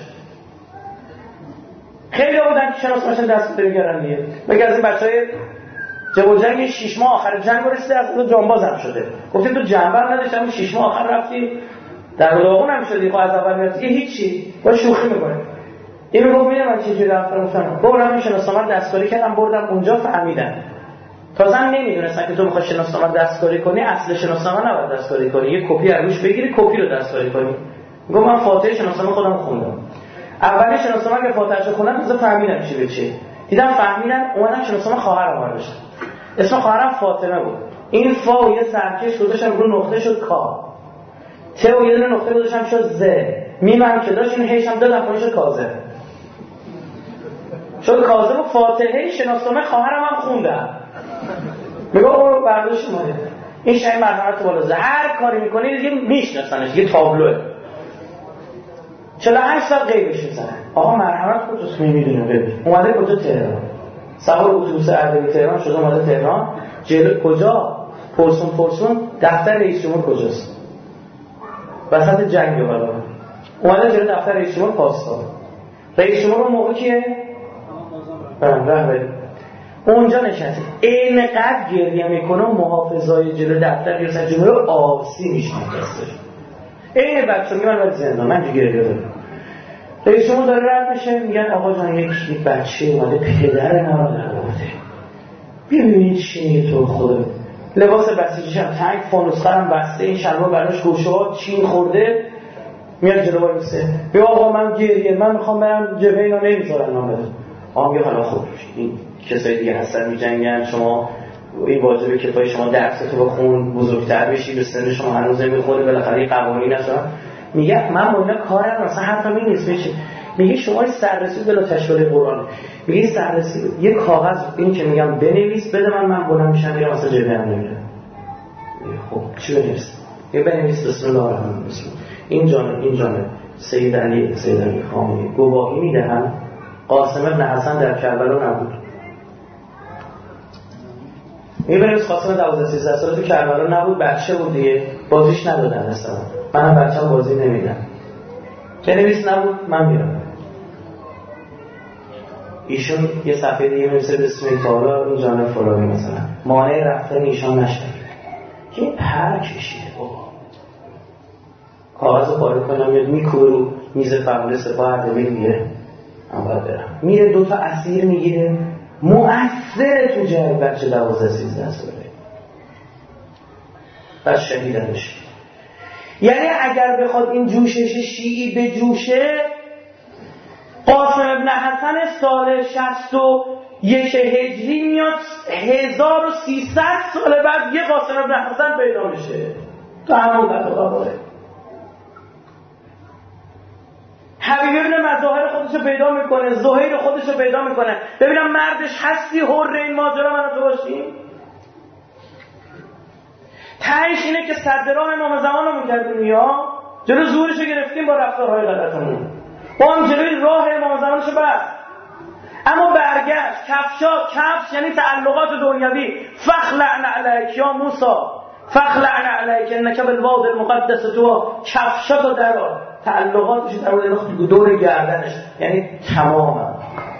Speaker 3: خیلی ها بودن که شناسمشن دست بده میگرن دیگه مگه از این بچه های جبه جنگ شیش ماه آخر جنگ رسیده از جانباز هم شده گفتیم تو جنبر نداشت همون شیش ماه آخر رفتی در داغون هم شدی خب از اول میاد که هیچی با شوخی میکنه. این میگفت میده من چیزی رفتم گفتم بردم شناسنامه دستکاری کردم بردم اونجا فهمیدن تازه هم نمیدونستن که تو میخوای شناسنامه دستکاری کنی اصل شناسنامه نباید دستکاری کنی یه کپی از روش بگیری کپی رو دستکاری کنی. میگم من فاتحه شناسنامه خودم خوندم اولی شناسنامه که فاتحه‌شو خوندم تازه فهمیدم چی به چی دیدم فهمیدن اومدن شناسنامه خواهرم برداشتن اسم خواهرم فاطمه بود این فا و یه سرکش گذاشتم رو نقطه شد کا ته و یه دونه نقطه گذاشتم شد ز میمم که داشت این هیچ هم دادم کنی شد کاظم شد کاظم و فاتحه شناسنامه خواهرم هم خوندم. میگم اون برداشت اومده این شای مرحمت بالا ز هر کاری میکنی دیگه میشناسنش یه تابلوه چهل و هشت سال غیبش میزنن آقا مرحمت کجاست نمیدونه ببین اومده کجا تهران سوار اتوبوس اردبیل تهران شده اومده تهران جلو کجا پرسون پرسون دفتر رئیس جمهور کجاست وسط جنگ بالا اومده جلو دفتر رئیس جمهور پاسدار رئیس جمهور اون موقع کیه رهبری اونجا نشسته اینقدر گریه میکنه و محافظای جلو دفتر رئیس جمهور آبسی میشن دستش این بچه میگه من باید زندان من جو گریه دارم رئیس جمهور داره رد میشه میگن آقا جان یک بچه اومده پدر ما رو در آورده ببینید چی میگه تو خدا لباس بسیجیش هم تنگ فانوسخرم بسته این شلوار براش گوشه ها چین خورده میاد جلو وایسه بیا آقا من گریه من میخوام برم جبهه اینا نمیذارن من برم آقا میگه حالا خوب این کسای دیگه هستن میجنگن شما این واجبه کفای شما درستو بخون بزرگتر بشی به سن شما هنوز نمیخوره بالاخره این قوانین هست میگه من با اینا کارم مثلا حرفم این نیست بشه میگه شما سررسی بلا تشکیل قرآن میگه سررسی یه کاغذ این که میگم بنویس بده من من بلند میشم میگم مثلا جبهه هم نمیره خب چی بنویس یه بنویس بسم الله الرحمن الرحیم این جان این جان سید علی سید علی خامنه‌ای گواهی میدهم قاسم ابن حسن در کربلا نبود میبینید قاسم دوازده سیزده ساله تو کربلا نبود بچه بود دیگه بازیش ندادن اصلا منم بچه‌م بازی نمیدم بنویس نبود من میرم. ایشون یه صفحه دیگه می‌نویسه بسم الله این جانب فلانی مثلا، مانع رفتن ایشان نشد که این پر کشیده بابا. کاغذ پاره کنم میاد میکوبه رو میز فرمانده سپاه اردبیل میره، من باید برم. میره دوتا اسیر میگیره، مؤثر تو جنگ بچه دوازده سیزده ساله بس شهیدن بشه. یعنی اگر بخواد این جوشش شیعی به جوشه، قاسم ابن حسن سال شصت و یک هجری میاد هزار و سیصد سال بعد یه قاسم ابن حسن پیدا میشه تو همون دقیقه. حبیب ابن مظاهر خودشو پیدا میکنه، زهیر خودشو پیدا میکنه. ببینم مردش هستی حر این ماجرا منو تو باشیم. تهش اینه که صد راه امام زمان رو میکردیم یا جلو زورشو گرفتیم با رفتارهای غلطمون، با هم جلوی راه امام زمانشو بست. اما برگشت کفشا، کفش یعنی تعلقات دنیوی. فخلعن علیک یا موسی، فخلعن علیک انک بالواد المقدس تو، کفشاتو درآر. تعلقاتش در مورد دور گردنش، یعنی تماما.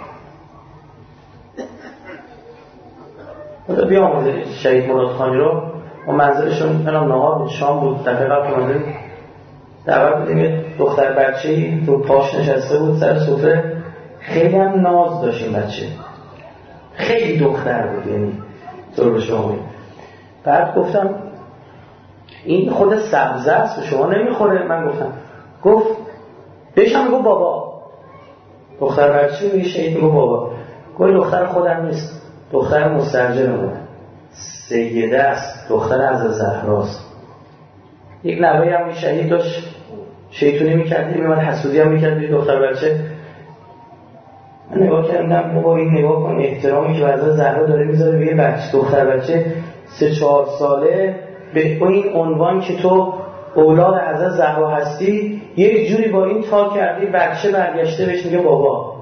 Speaker 3: خدا بیامرزه شهید مراد خانی رو و منزلشون الان نهار شام بود. دفعه قبل منزل دعوت بودیم، یه دختر بچه‌ای رو پاش نشسته بود سر سفره، خیلی هم ناز داشت این بچه، خیلی دختر بود یعنی طور به شما بود. بعد گفتم این خود سبزه است و شما نمیخوره؟ من گفتم گفت بهشم گفت بابا. دختر بچه میگه شهید میگه بابا. گفت دختر خودم نیست، دختر مسترجمه، سیده است، دختر از زهراست. یک نوهی هم شهید داشت شیطونی میکردی، میمد حسودی هم میکردی دختر بچه. من نگاه کردم بابا این نگاه کن احترامی که وزن زهرا داره میذاره به یه بچه، دختر بچه سه چهار ساله، به این عنوان که تو اولاد حضرت زهرا هستی، یک جوری با این تا کردی بچه برگشته بهش میگه بابا.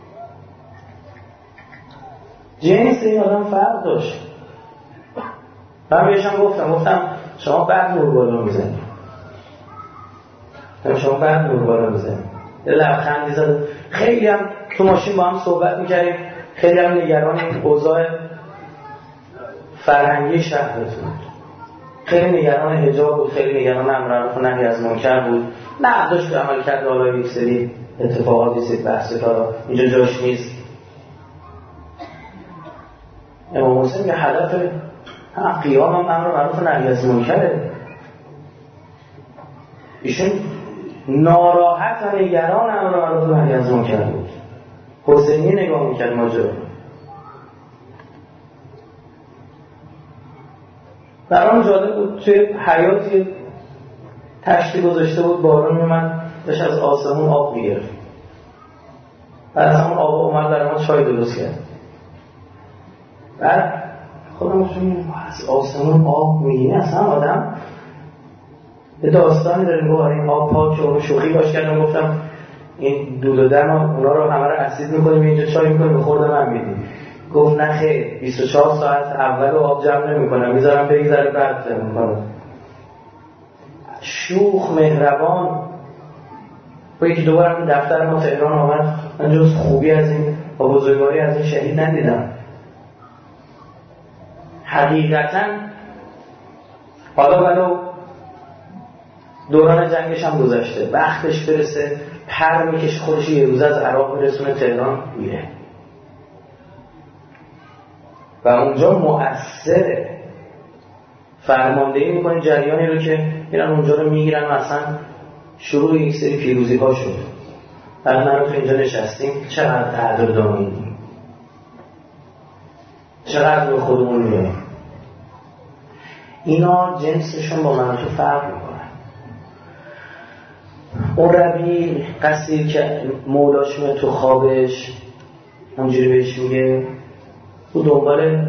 Speaker 3: جنس این آدم فرق داشت. من بهشم گفتم گفتم شما بعد نور بالا میزنی، شما بعد نور بالا میزنی. یه لبخندی زد. خیلی هم تو ماشین با هم صحبت میکردیم، خیلی هم نگران این اوضاع فرهنگی شهرتون بود، خیلی نگران حجاب بود، خیلی نگران امر معروف و نهی از منکر بود. نه داشت عمل کرد حالا یک سری اتفاقاتی سید بحث کارا اینجا جاش نیست. امام حسین که هدف هم قیام هم امر معروف و نهی از منکره. ایشون ناراحت و نگران امر معروف و نهی از منکر بود. حسینی نگاه میکرد ماجرا. برام جالب بود، توی حیاتی تشتی گذاشته بود، بارون میومد داشت از آسمون آب میگرفت. بعد از همون آب اومد برای ما چای درست کرد. بعد خودم گفتم از آسمون آب میگیره اصلا آدم به داستانی داره میگه این آب پاکه و شوخی باش کردم. گفتم این دود و دم اونا رو همه رو اسید میکنیم اینجا چای میکنیم به خورد من میدیم. گفت نه خیر، بیست و چهار ساعت اول آب جمع نمی کنم، میذارم بگذره بعد جمع میکنم. شوخ مهربان. و یکی دوبارم دفتر ما تهران آمد، من جز خوبی از این و بزرگواری از این شهید ندیدم. حقیقتا حالا ولو دوران جنگش هم گذشته، وقتش برسه پر میکشه خودش یه روز از عراق برسونه تهران میره و اونجا مؤثره، فرماندهی میکنه جریانی رو که میرن اونجا رو میگیرن و اصلا شروع یک سری پیروزی ها شد. بعد من رو تو اینجا نشستیم چقدر قدردانیم، چقدر به خودمون میگیم. اینا جنسشون با من تو فرق میکنه. اون ربیع قصیر که مولاش میاد تو خوابش اونجوری بهش میگه تو دنبال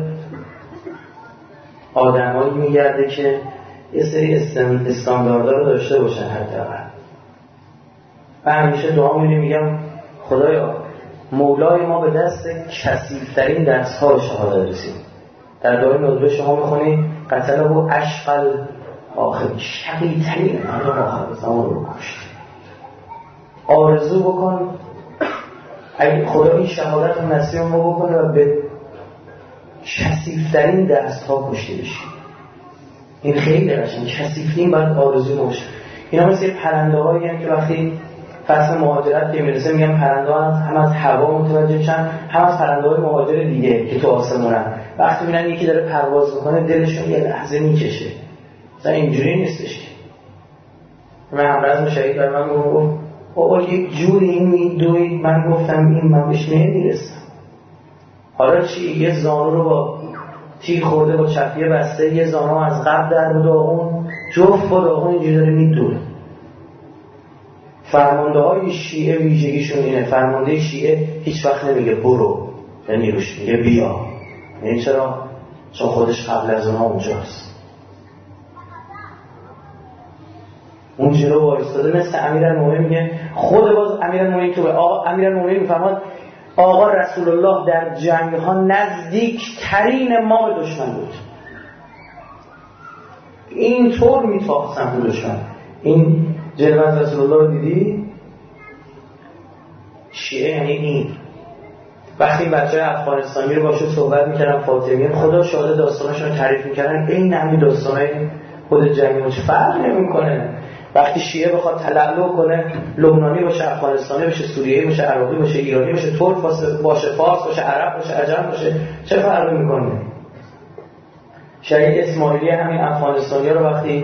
Speaker 3: آدمایی میگرده که یه سری استانداردها رو داشته باشن حداقل. و همیشه دعا می‌کنم میگم خدایا مولای ما به دست کثیف‌ترین دست‌ها شهادت رسید. در دعای نوبه شما می‌خونید قتله و اشقل آخر، شقی‌ترین مردم آخر زمان رو کشت. آرزو بکن اگه خدا این شهادت رو نصیب ما بکنه و به کثیف‌ترین دست‌ها کشته بشی. این خیلی قشنگه. کثیف‌ترین باید آرزو باشه. اینا مثل پرنده‌هایی هستند که وقتی فصل مهاجرت که میرسه میگن پرنده‌ها هم از هوا متوجه میشن، هم از پرنده‌های مهاجر دیگه که تو آسمونن. وقتی میبینن یکی داره پرواز میکنه دلشون یه لحظه میکشه. مثلا اینجوری نیستش که من همراز شهید برای من گفت بابا یک جوری این میدوید، من گفتم این من بهش نمیرسم. حالا چی؟ یه زانو رو با تیر خورده با چفیه بسته، یه زانو از قبل در داغون، جفت با داغون اینجوری داره میدوه. فرمانده های شیعه ویژگیشون اینه، فرمانده شیعه هیچ وقت نمیگه برو، یعنی روش میگه بیا. یعنی چرا؟ چون خودش قبل از اونها اونجاست. اون جلو وایستاده مثل امیرالمومنین میگه خود باز امیرالمومنین تو به آقا امیرالمومنین میفرماد آقا رسول الله در جنگ ها نزدیک ترین ما به دشمن بود. اینطور میتاخت سمت دشمن. این جلوه از رسول الله رو دیدی؟ شیعه یعنی این. وقتی این بچه افغانستانی رو باشه صحبت میکردن فاطمیان، خدا شاهد داستاناشون رو تعریف میکردن، این همین داستانای خود جنگی باشه، فرق نمیکنه. وقتی شیعه بخواد تلالو کنه، لبنانی باشه، افغانستانی باشه، سوریه‌ای باشه، عراقی باشه، ایرانی باشه، ترک باشه، فارس باشه، عرب باشه، عجم باشه، چه فرقی میکنه؟ شهید اسماعیلی همین افغانستانی‌ها رو وقتی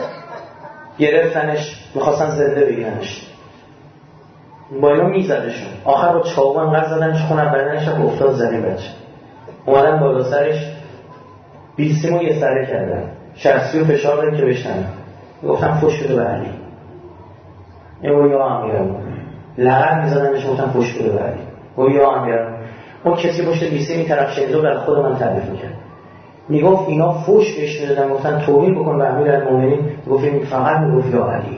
Speaker 3: گرفتنش میخواستن زنده بگیرنش، با اینا میزدشون، آخر با چاقو انقدر زدنش خون بدنش هم افتاد زمین. بچه اومدن بالا سرش بیسیمو یه سره کردن، شخصی و فشار دادن که بشنن، گفتم فوش بده به علی. این یا امیرم لغت میزدنش، گفتم فوش بده به علی. و یا امیرم اون کسی پشت بیسیم این طرف شنیده در خود من تعریف میکرد، میگفت اینا فوش بهش میدادن، گفتن توهین بکن به امیرالمومنین، گفت این فقط میگفت یا علی.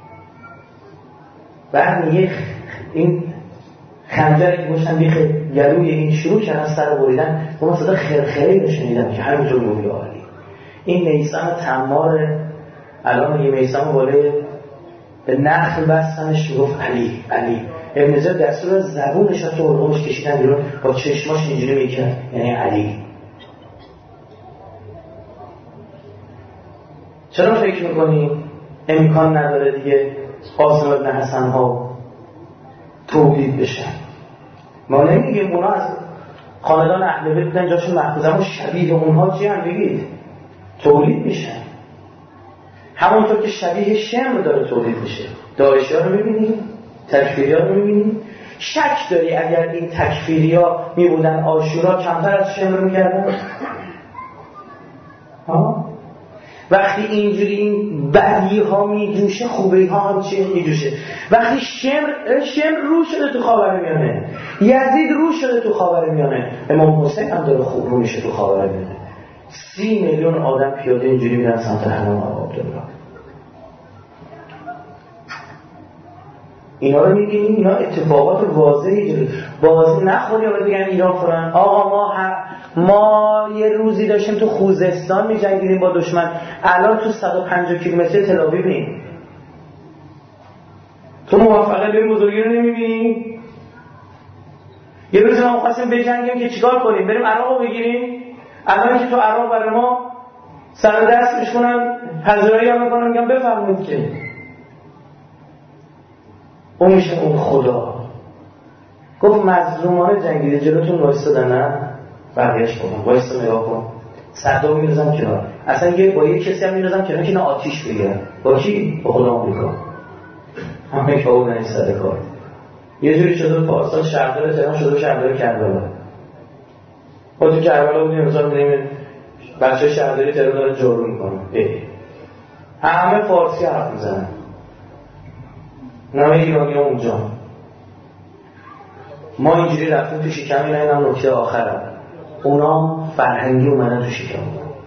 Speaker 3: بعد یک این خنجری که گوشتن بیخ گلوی این شروع کردن سر بریدن، اون صدا خرخره‌ای رو شنیدم که همینجور گفت یا علی. این میثم تمار الان یه میثم بالای به نخل بستنش میگفت علی علی. ابن زید دستور از زبونش رو تو حلقومش کشیدن بیرون، با چشماش اینجوری میکرد، یعنی علی. چرا فکر میکنی امکان نداره دیگه قاسم ابن حسن ها تولید بشن؟ ما نمیگیم اونا از خاندان اهل بیت بودن جاشون محفوظه، اما شبیه اونها چی هم بگید تولید میشن. همونطور که شبیه شمر داره تولید میشه. داعشی ها رو میبینیم، تکفیری ها رو میبینیم. شک داری اگر این تکفیری ها میبودن عاشورا کمتر از شمر میکردن؟ ها؟ وقتی اینجوری این بدی ها میجوشه، خوبی ها هم چی میجوشه. وقتی شمر شمر رو شده تو خاورمیانه، یزید رو شده تو خاورمیانه، امام حسین هم داره خوب رو میشه تو خاورمیانه. سی میلیون آدم پیاده اینجوری میرن سمت حرم عبدالله. اینا رو میگیم، اینا اتفاقات واضحی جلو بازی نخوری و بگن ایران فلان. آقا ما ما یه روزی داشتیم تو خوزستان می‌جنگیدیم با دشمن، الان تو صد و پنجاه کیلومتر تل آویویم. تو موفقیت به بزرگی رو نمی‌بینی؟ یه روز ما خواستیم بجنگیم که چیکار کنیم؟ بریم عراق رو بگیریم؟ الان که تو عراق برای ما سر دست میشکنن، حضرایی هم میکنن، میگن بفرمایید که اون میشه اون خدا. گفت مظلومانه جنگیده جلوتون وایستادن، نه بقیهش کنم وایستا نگاه کن، صدا میرزم کنار، اصلا یه با یه کسی هم میرزم کنار که نه آتیش بگیرن. با کی؟ با خدا آمریکا. همه که آبودن این سر کار. یه جوری شده پارسال شهردار تهران شده شهردار کربلا. با تو کربلا بودیم مثلا میدیم بچه شهرداری تهران داره جارو میکنن، همه فارسی حرف میزنن، نه ایرانی ها اونجا. ما اینجوری رفتیم تو شکم. این هم نکته آخرم، اونا فرهنگی اومدن تو شکم.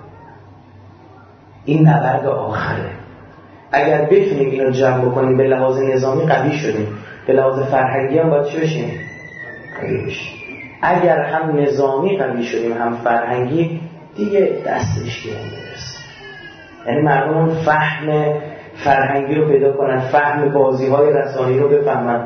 Speaker 3: این نبرد آخره. اگر بتونیم اینو جمع بکنیم به لحاظ نظامی قوی شدیم، به لحاظ فرهنگی هم باید چی بشیم؟ قوی بشیم. اگر هم نظامی قوی شدیم هم فرهنگی، دیگه دستش گیرم برسه. یعنی مردم فهم فرهنگی رو پیدا کنن، فهم بازی‌های رسانه‌ای رو بفهمن.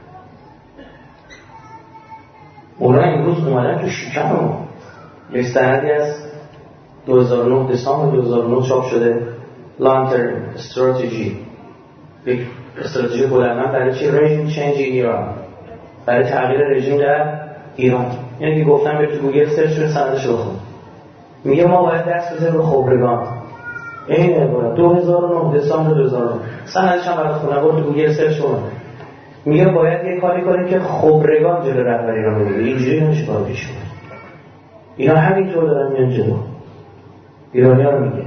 Speaker 3: اونا امروز اومدن تو شکم ما. یه سندی از دو هزار و نه دسامبر دو هزار و نه چاپ شده، لانگ ترم استراتژی، یک استراتژی بلندمدت برای چی؟ رژیم چنج این ایران، برای تغییر رژیم در ایران. یعنی که گفتم به تو گوگل سرچ کنید سندش رو بخونید. میگه ما باید دست بزنیم به خبرگان. این عبارت دو هزار و نه دسامبر دو هزار و نه سندش هم برای خودم تو گوگل سرچ کنید. میگه باید یه کاری کنیم که خبرگان جلو رهبری رو بگیره. اینجوری نمیشه کار پیش بره. اینا همینطور دارن میان جلو. ایرانی‌ها رو میگه.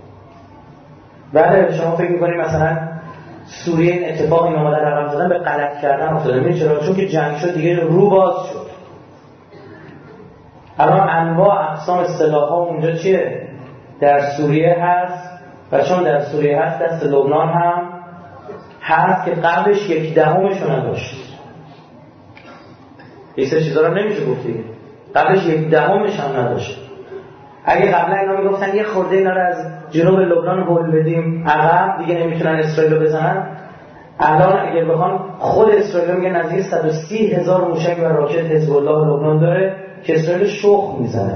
Speaker 3: بعد شما فکر می‌کنید مثلا سوریه این اتفاق این اومدن رقم زدن به غلط کردن افتاده. می‌دونید چرا؟ چون که جنگ شد دیگه رو باز شد. الان انواع اقسام سلاح‌ها اونجا چیه؟ در سوریه هست و چون در سوریه هست دست لبنان هم هست که قبلش یک دهمش رو نداشت. این سه چیزا رو نمیشه گفت دیگه. قبلش یک دهمش هم نداشت. اگه قبلا اینا میگفتن یه خورده اینا رو از جنوب لبنان هول بدیم عقب دیگه نمیتونن اسرائیل رو بزنن، الان اگه بخوان خود اسرائیل میگه نزدیک صد و سی هزار موشک و راکت حزب الله لبنان داره که اسرائیل شخم میزنه.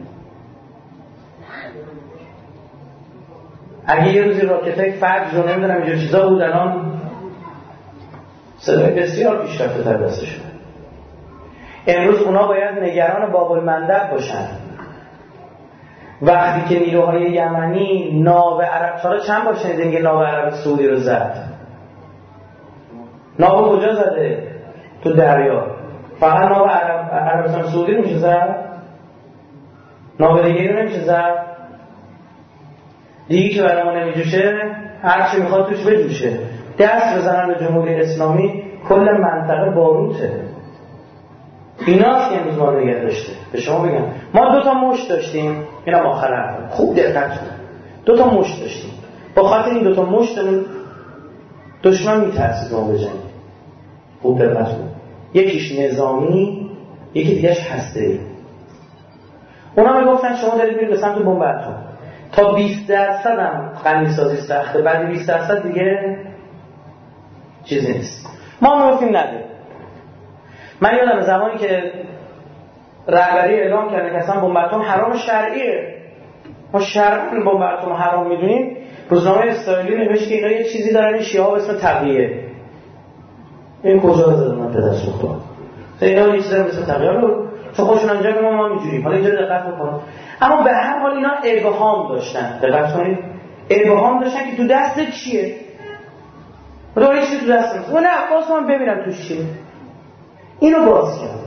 Speaker 3: اگه یه روزی راکتای فجر رو نمیدونم اینجور چیزا بود، الان صدای بسیار پیشرفته تر دسته شده. امروز اونا باید نگران باب المندب باشن. وقتی که نیروهای یمنی ناو عرب، چرا چند بار شنیدیم که ناو عرب سعودی رو زد؟ ناو کجا زده؟ تو دریا. فقط ناو عرب عربستان سعودی رو میشه زد؟ ناو دیگه رو نمیشه زد؟ دیگه که برای ما نمیجوشه هر چی میخواد توش بجوشه. دست بزنن به جمهوری اسلامی کل منطقه باروته. ایناست که امروز ما رو نگه داشته. به شما بگم ما دو تا مشت داشتیم، اینم آخر حرفم، خوب دقت کنید. دو تا مشت داشتیم، با خاطر این دو تا مشتمون دشمن میترسید ما بجنگیم. خوب دقت کنید. یکیش نظامی، یکی دیگه‌اش هسته‌ای. اونا میگفتن شما دارید میرید به سمت بمب اتم، تا بیست درصد هم غنی‌سازی سخته، بعد بیست درصد دیگه چیزی نیست. ما میگفتیم نده. من یادم زمانی که رهبری اعلام کرده که اصلا بمب اتم حرام شرعیه، ما شرعاً بمب اتم حرام میدونیم، روزنامه اسرائیلی نوشت که اینا یه چیزی دارن این شیعه‌ها به اسم تقیه. این کجا رو زدن من پدر سوختا؟ اینا یه چیزی دارن به اسم تقیه رو چون خودشون انجام میدن ما میجوریم. حالا اینجا دقت بکنید. اما به هر حال اینا ابهام داشتن. دقت کنید. ابهام داشتن که تو دست چیه؟ راهی چیزی تو دست نیست. نه باز من ببینم توش چیه. اینو باز کرد.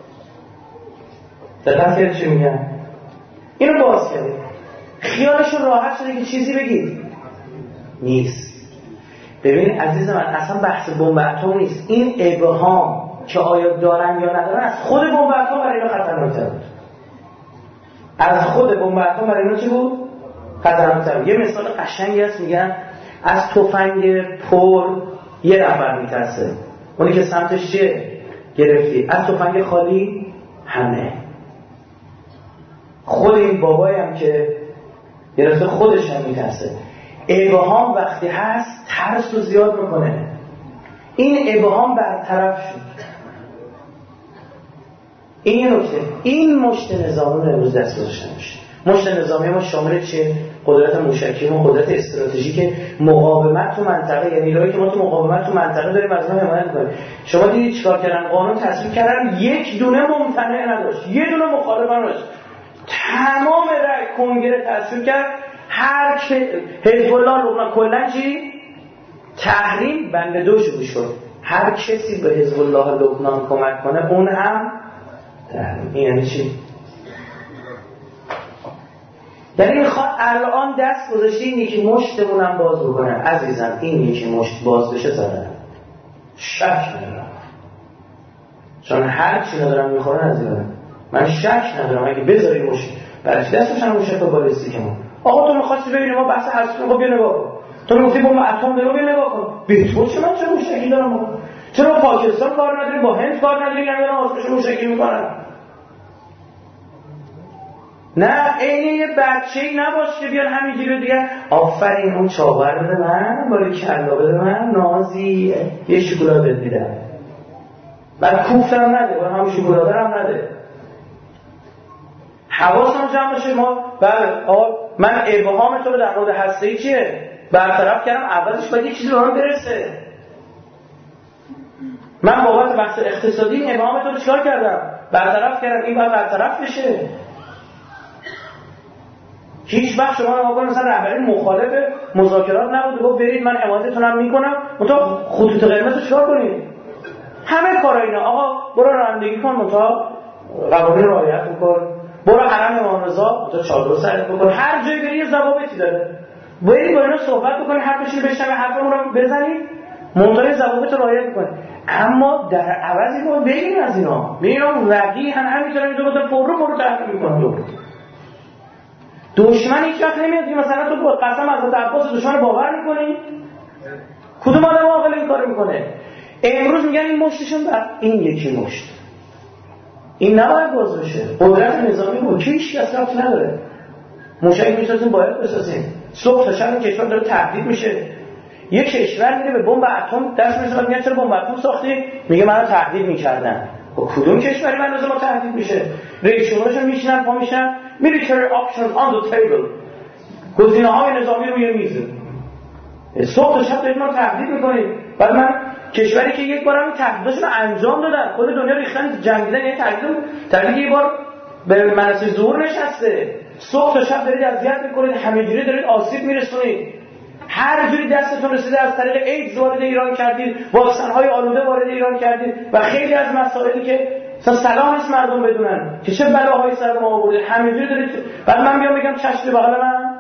Speaker 3: دقت کرد چی میگن؟ اینو باز کرد. خیالشون راحت شده که چیزی بگید نیست. ببینید عزیز من اصلا بحث بمب اتم نیست. این ابهام که آیا دارن یا ندارن از خود بمب اتم برای اینا خطرناک‌تر بود. از خود بمب اتم برای اینا چی بود؟ خطرناک‌تر بود. یه مثال قشنگی هست میگن از تفنگ پر یه نفر میترسه. اونی که سمتش چیه؟ گرفتی. از تفنگ خالی همه. خود این بابایی هم که گرفته خودش هم میترسه. ابهام وقتی هست ترس رو زیاد میکنه. این ابهام برطرف شد. این یه نکته. این مشت نظامی رو امروز دست گذاشته میشه. مشت نظامی ما شامل چیه؟ قدرت موشکی و قدرت استراتژیک مقاومت تو منطقه، یعنی راهی که ما تو مقاومت تو منطقه داریم از اون حمایت می‌کنیم. شما دیدید چیکار کردن؟ قانون تصویب کردن، یک دونه ممتنع نداشت، یه دونه مخالف نداشت. تمام رأی کنگره تصویب کرد. هر که حزب الله لبنان کلا چی؟ تحریم بند دوش گوش شد. هر کسی به حزب الله لبنان کمک کنه اون هم تحریم. این یعنی چی؟ یعنی میخواد الان دست گذاشته این یکی مشتمون هم باز بکنن. عزیزم این یکی مشت باز بشه زدن شک ندارم، چون هر چی ندارم میخورن عزیزم. من شک ندارم اگه بذاری مشت برای چی دست بشن مشت بالستیک ما. آقا تو میخواستی ببینی ما بحث هستون رو بیا نگاه کن. تو میگفتی با اتم رو بیا نگاه کن. بهتون چه من چه مشکلی دارم؟ چرا پاکستان کار نداری، با هند کار نداری، نمیدونم آسمش مشکلی میکنن. نه این یه بچه‌ای نباشه که بیان همینجوری دیگه آفرین اون چاور بده من، باری کلا بده من، نازی یه شکلات بده دیدم، بعد کوفتم نده، برای همون شکلات هم نده. حواسم جمع باشه. ما بله آقا من ابهام تو رو در مورد هسته‌ای چیه برطرف کردم، اولش باید یه چیزی به من برسه. من بابت بحث اقتصادی این ابهام تو رو چیکار کردم؟ برطرف کردم. این باید برطرف بشه. هیچ وقت شما رو واقعا مثلا رهبری مخالف مذاکرات نبود گفت برید من حمایتتونم میکنم، منتها خطوط قرمز رو چیکار کنید؟ همه کارا اینا. آقا برو رانندگی کن، منتها قوانین رعایت بکن، برو حرم امام رضا منتها چادر سرت بکن. هر جایی بری یه ضوابطی داره، برید با اینا صحبت بکنید، حرفشون بشنوه، حرفمون رو بزنید، منتها ضوابط رعایت میکنه. اما در عوضی ما بگیم از اینا میرم وقی هم همینطوری اینجا بودن پر رو پر رو تحقیل میکنن. دشمن هیچ وقت نمیاد مثلا تو با قسم حضرت عباس دشمن باور میکنی؟ کدوم آدم عاقل این کارو میکنه؟ امروز میگن این مشتشون بر این یکی مشت، این نباید باز بشه. قدرت نظامی بود که هیچ کس رفت نداره. موشک میسازیم باید بسازیم. صبح تا شب کشور داره تهدید میشه. یک کشور میره به بمب اتم دست میزنه، میگه چرا بمب اتم ساختی؟ میگه منو تهدید میکردن. با کدوم کشوری من لازم تهدید میشه؟ رئیس جمهورشون میشینن پا میشن military options on the table، گزینه‌های نظامی روی میز. صبح تا شب دارید ما تهدید میکنید. بعد من کشوری که یک بارم تهدیدشون انجام دادن، خود دنیا ریختن جنگیدن، یعنی تهدید تهدید یک بار به منصه ظهور نشسته. صبح تا شب دارید اذیت میکنید، همینجوری دارید آسیب میرسونید. هر جوری دستتون رسیده از طریق ایدز وارد ایران کردید، واکسن‌های آلوده وارد ایران کردید و خیلی از مسائلی که مثلا سلام نیست مردم بدونن که چه بلاهایی سر ما آورده، همینجوری دارید. بعد من بیام بگم چشم بغل من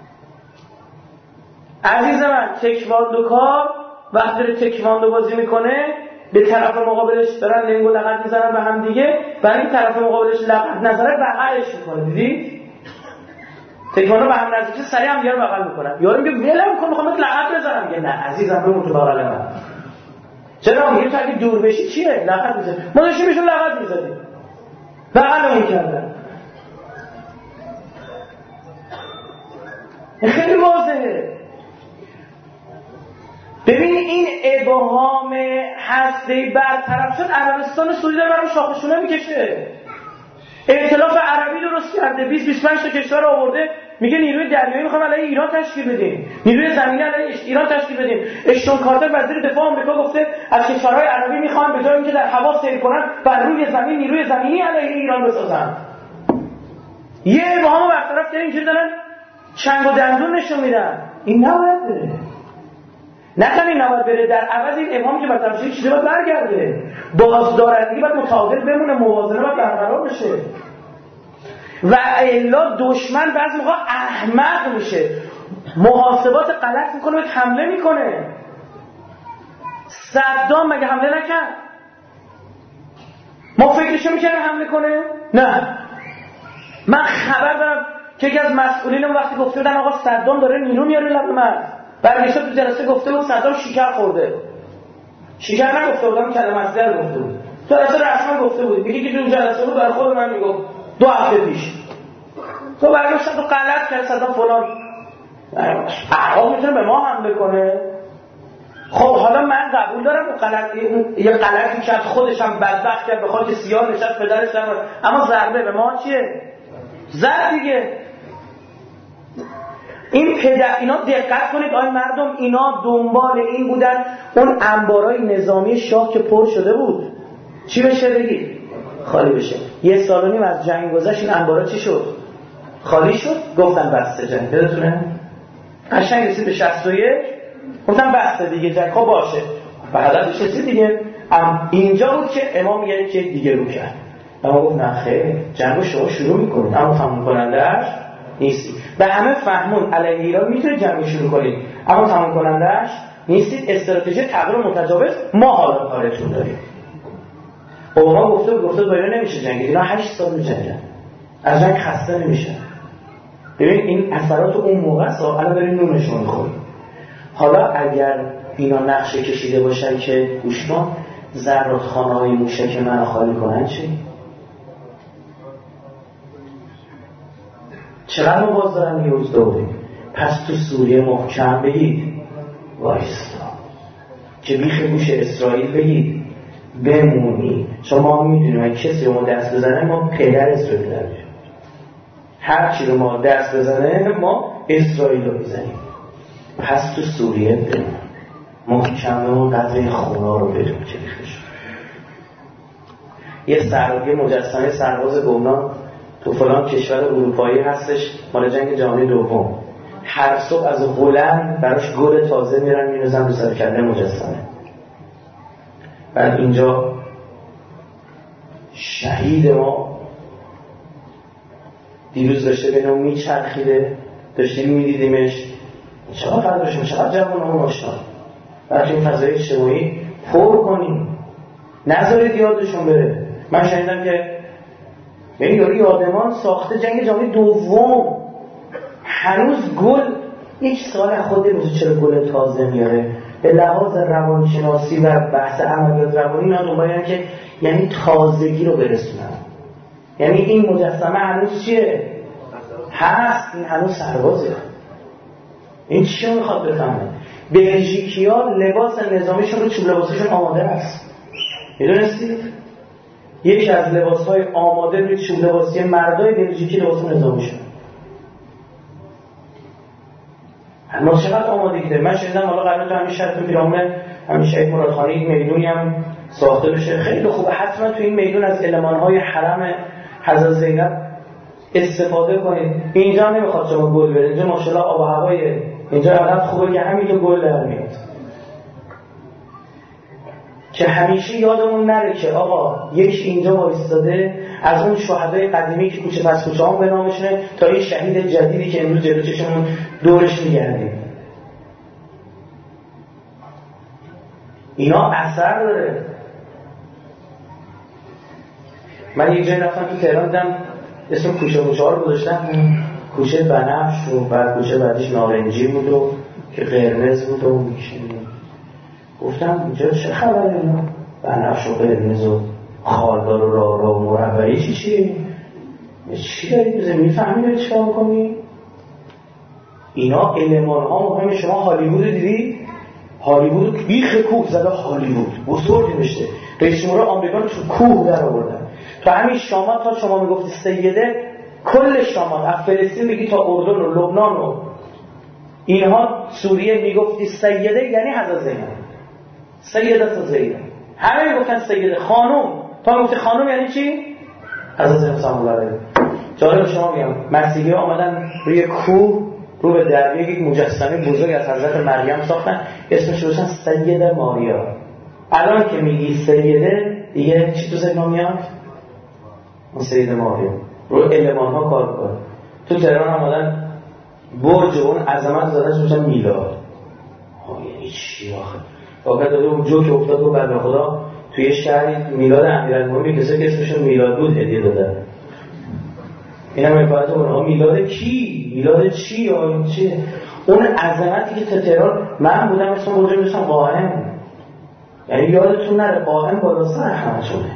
Speaker 3: عزیز من تکواندوکار وقتی داره تکواندو بازی میکنه به طرف مقابلش دارن لنگ و لغت میزنن به هم دیگه، برای این طرف مقابلش لغت نظره بغلش میکنه. دیدید تکواندو به هم نزدیک سریع هم دیگه رو بغل میکنن. یارو میگه ولم کن میخوام لغت بزنم. میگه نه عزیزم بمون تو بغل من. چرا؟ میگه تو اگه دور بشی چیه؟ لغت میزنی. ما داشتیم بهشون لغت میزدیم، بغلمون کردن. خیلی واضحه. ببین این ابهام هسته برطرف شد، عربستان سعودی داره برام شاخشونه میکشه. ائتلاف عربی درست کرده، بیست بیست و پنج تا کشور آورده، میگه نیروی دریایی میخوام علیه ایران تشکیل بدیم، نیروی زمینی علیه ایران تشکیل بدیم. اشتون کارتر وزیر دفاع آمریکا گفته از کشورهای عربی میخوان به جای اینکه در هوا سیر کنن بر روی زمین نیروی زمینی علیه ایران بسازن. یه ابهامو برطرف کردن، اینجوری دارن چنگ و دندون نشون میدن. این نباید بره. نه تنها نباید بره، در عوض این ابهامی که برطرف شده چیزی باید برگرده. بازدارندگی باید متعادل بمونه، موازنه باید برقرار بشه. و الا دشمن بعضی موقع احمق میشه، محاسبات غلط میکنه و حمله میکنه. صدام مگه حمله نکرد؟ ما فکرشو میکردیم حمله کنه؟ نه. من خبر دارم که یکی از مسئولین وقتی گفته بودن آقا صدام داره نیرو میاره لب مرز، برگشته تو جلسه گفته بود صدام شکر خورده. شکر نگفته بودم، کلمه مصدر گفته بود. تو جلسه رسما گفته بود. یکی که تو جلسه بود برای خود من میگفت دو هفته پیش. تو برگشت تو غلط کرد صدام فلان. اعراب میتونه به ما حمله کنه. خب حالا من قبول دارم اون غلط یه غلطی کرد، خودش هم بدبخت کرد، بخواد که سیاه نشد پدرش در، اما ضربه به ما چیه؟ زد دیگه. این پدر اینا دقت کنید آی مردم، اینا دنبال این بودن اون انبارای نظامی شاه که پر شده بود چی بشه بگید؟ خالی بشه. یه سال و نیم از جنگ گذشت این انبارا چی شد؟ خالی شد. گفتن بسته جنگ. یادتونه؟ قشنگ رسید به شصت و یک گفتن بسته دیگه جنگ. خب باشه به هدفش رسید دیگه. اینجا بود که امام یه که دیگه رو کرد. اما گفت نه خیر، جنگو شما شروع میکنید اما تموم کنندش نیستی. به همه فهمون علیه ایران میتونید جنگو شروع کنید اما تموم کنندش نیستید. استراتژی تغییر متجاوز ما حالا کارتون داریم. اوباما گفته بود گفته باید نمیشه جنگید. اینا هشت سال می‌جنگن، از جنگ خسته نمیشن. ببین این اثرات اون موقع است، الان داریم نونشون می‌خوریم. حالا اگر اینا نقشه کشیده باشن که گوش کن زرادخانه‌های موشک منو خالی کنن چی؟ چقدر ما باز دارم یه روز دوره. پس تو سوریه محکم بگید وایستا، که بیخ گوش اسرائیل بگید بمونی. چون ما میدونیم کسی رو ما دست بزنه ما پدر اسرائیل در میشیم، هر چی رو ما دست بزنه ما اسرائیل رو بزنیم. پس تو سوریه بمون، محکم بمون، قدر خونا رو بدون که بیخش. یه سرگی مجسمه سرباز گمنام تو فلان کشور اروپایی هستش مال جنگ جهانی دوم، هر صبح از بلند براش گل تازه میرن می‌ریزن رو سر کله مجسمه. بعد اینجا شهید ما دیروز داشته بینم میچرخیده، داشتیم میدیدیمش، چقدر قدرشون، چقدر جوانمون آشنا. بعد این فضای اجتماعی پر کنیم، نذارید یادشون بره. من شنیدم که این یاری یادمان ساخته جنگ جهانی دوم، هنوز گل یک سال خود روز چرا گل تازه میاره. به لحاظ روانشناسی و بحث عملیات روانی اینا دنبال که یعنی تازگی رو برسونن. یعنی این مجسمه هنوز چیه؟ هست، این هنوز سربازه. این چی میخواد بفهمه؟ بلژیکیا لباس نظامیشون رو چوب لباسشون آماده است. میدونستید؟ یکی از لباسهای آماده روی چوب لباسی مردای بلژیکی لباس نظامیشون. ما چقدر آماده دیده. من شنیدم حالا قراره تو همین شهر تو پیرامون همین شهید مرادخانه یک میدونی هم ساخته بشه، خیلی خوبه. حتما تو این میدون از المان‌های حرم حضرت زینب استفاده کنید. اینجا نمیخواد شما گل برید، اینجا ماشاءالله آب و هوای اینجا انقدر خوبه که همین تو گل در میاد. که همیشه یادمون نره که آقا یکی اینجا وایستاده از اون شهدای قدیمی که کوچه پس کوچه هم به نامشونه تا این شهید جدیدی که امروز جلو چشمون دورش میگردیم. اینا اثر داره. من یک جایی رفتم تو تهران دیدم اسم کوچه کوچه ها رو گذاشتم، کوچه بنفش و بعد کوچه بعدیش نارنجی بود و که قرمز بود و میشینیم. گفتم اینجا چه خبره اینا؟ بنفش و قرمز و خالدار و راه راه و مربعی چی چی؟ چی دارید بزنید؟ میفهمی دارید چی کار میکنی؟ اینا المان ها مهمه. شما هالیوود رو دیدید؟ هالیوود بیخ کوه زده، هالیوود بزرگ نوشته، رئیس جمهور آمریکا رو تو کوه در آوردن. تو همین شامات تا شما میگفتی سیده، کل شامات از فلسطین بگی تا اردن و لبنان و اینها سوریه میگفتی سیده یعنی حضرت زینب، سیده تا زینب، همه میگفتن سیده خانم. تا میگفتی خانم یعنی چی؟ حضرت زینب سلام الله علیها. جالب شما میگم مسیحی آمدن روی کوه رو به دریای یک مجسمه بزرگ از حضرت مریم ساختن، اسمش روشن سیده ماریا. الان که میگی سیده دیگه چی تو ذهن میاد؟ اون سیده ماریا رو المان ها کار کنه. تو تهران آمدن برج اون عظمت زدنش روشن میلاد. ها یعنی چی آخه؟ واقعا داده اون جو که افتاد و بنده خدا توی شهری میلاد امیرالمومنین کسی که اسمشون میلاد بود هدیه دادن. این هم عبارت اونها میلاد کی؟ میلاد چی؟ یا چیه؟ اون عظمتی که تا تهران من بودم اسم برج میشم قائم، یعنی یادتون نره قائم بالا سر همشونه.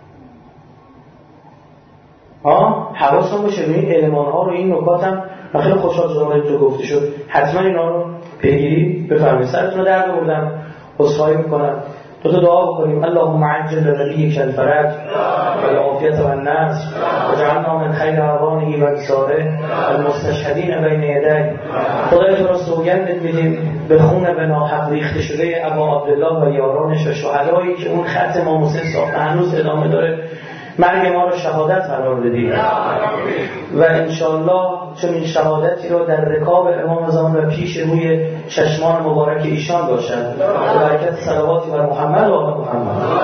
Speaker 3: ها حواسم باشه به این المان ها رو، این نکات هم من خیلی خوشحال شدم تو گفته شد. حتما اینا رو پیگیری بفرمایید. سرتون رو درد آوردم، عذرخواهی میکنم. تو تو دعا بکنیم اللهم عجل لنبیک الفرج والعافیة والنصر واجعلنا من خیر اعوانه و انصاره المستشهدین بین یدیه. خدای تو را سوگند میدیم به خون به ناحق ریخته شده ابا عبدالله و یارانش و شهدایی که اون خط امام حسین ساخته هنوز ادامه داره. مرگ ما رو شهادت قرار بدید و انشالله چون این شهادتی رو در رکاب امام زمان و پیش روی چشمان مبارک ایشان باشد. برکت صلواتی بر محمد و آل محمد.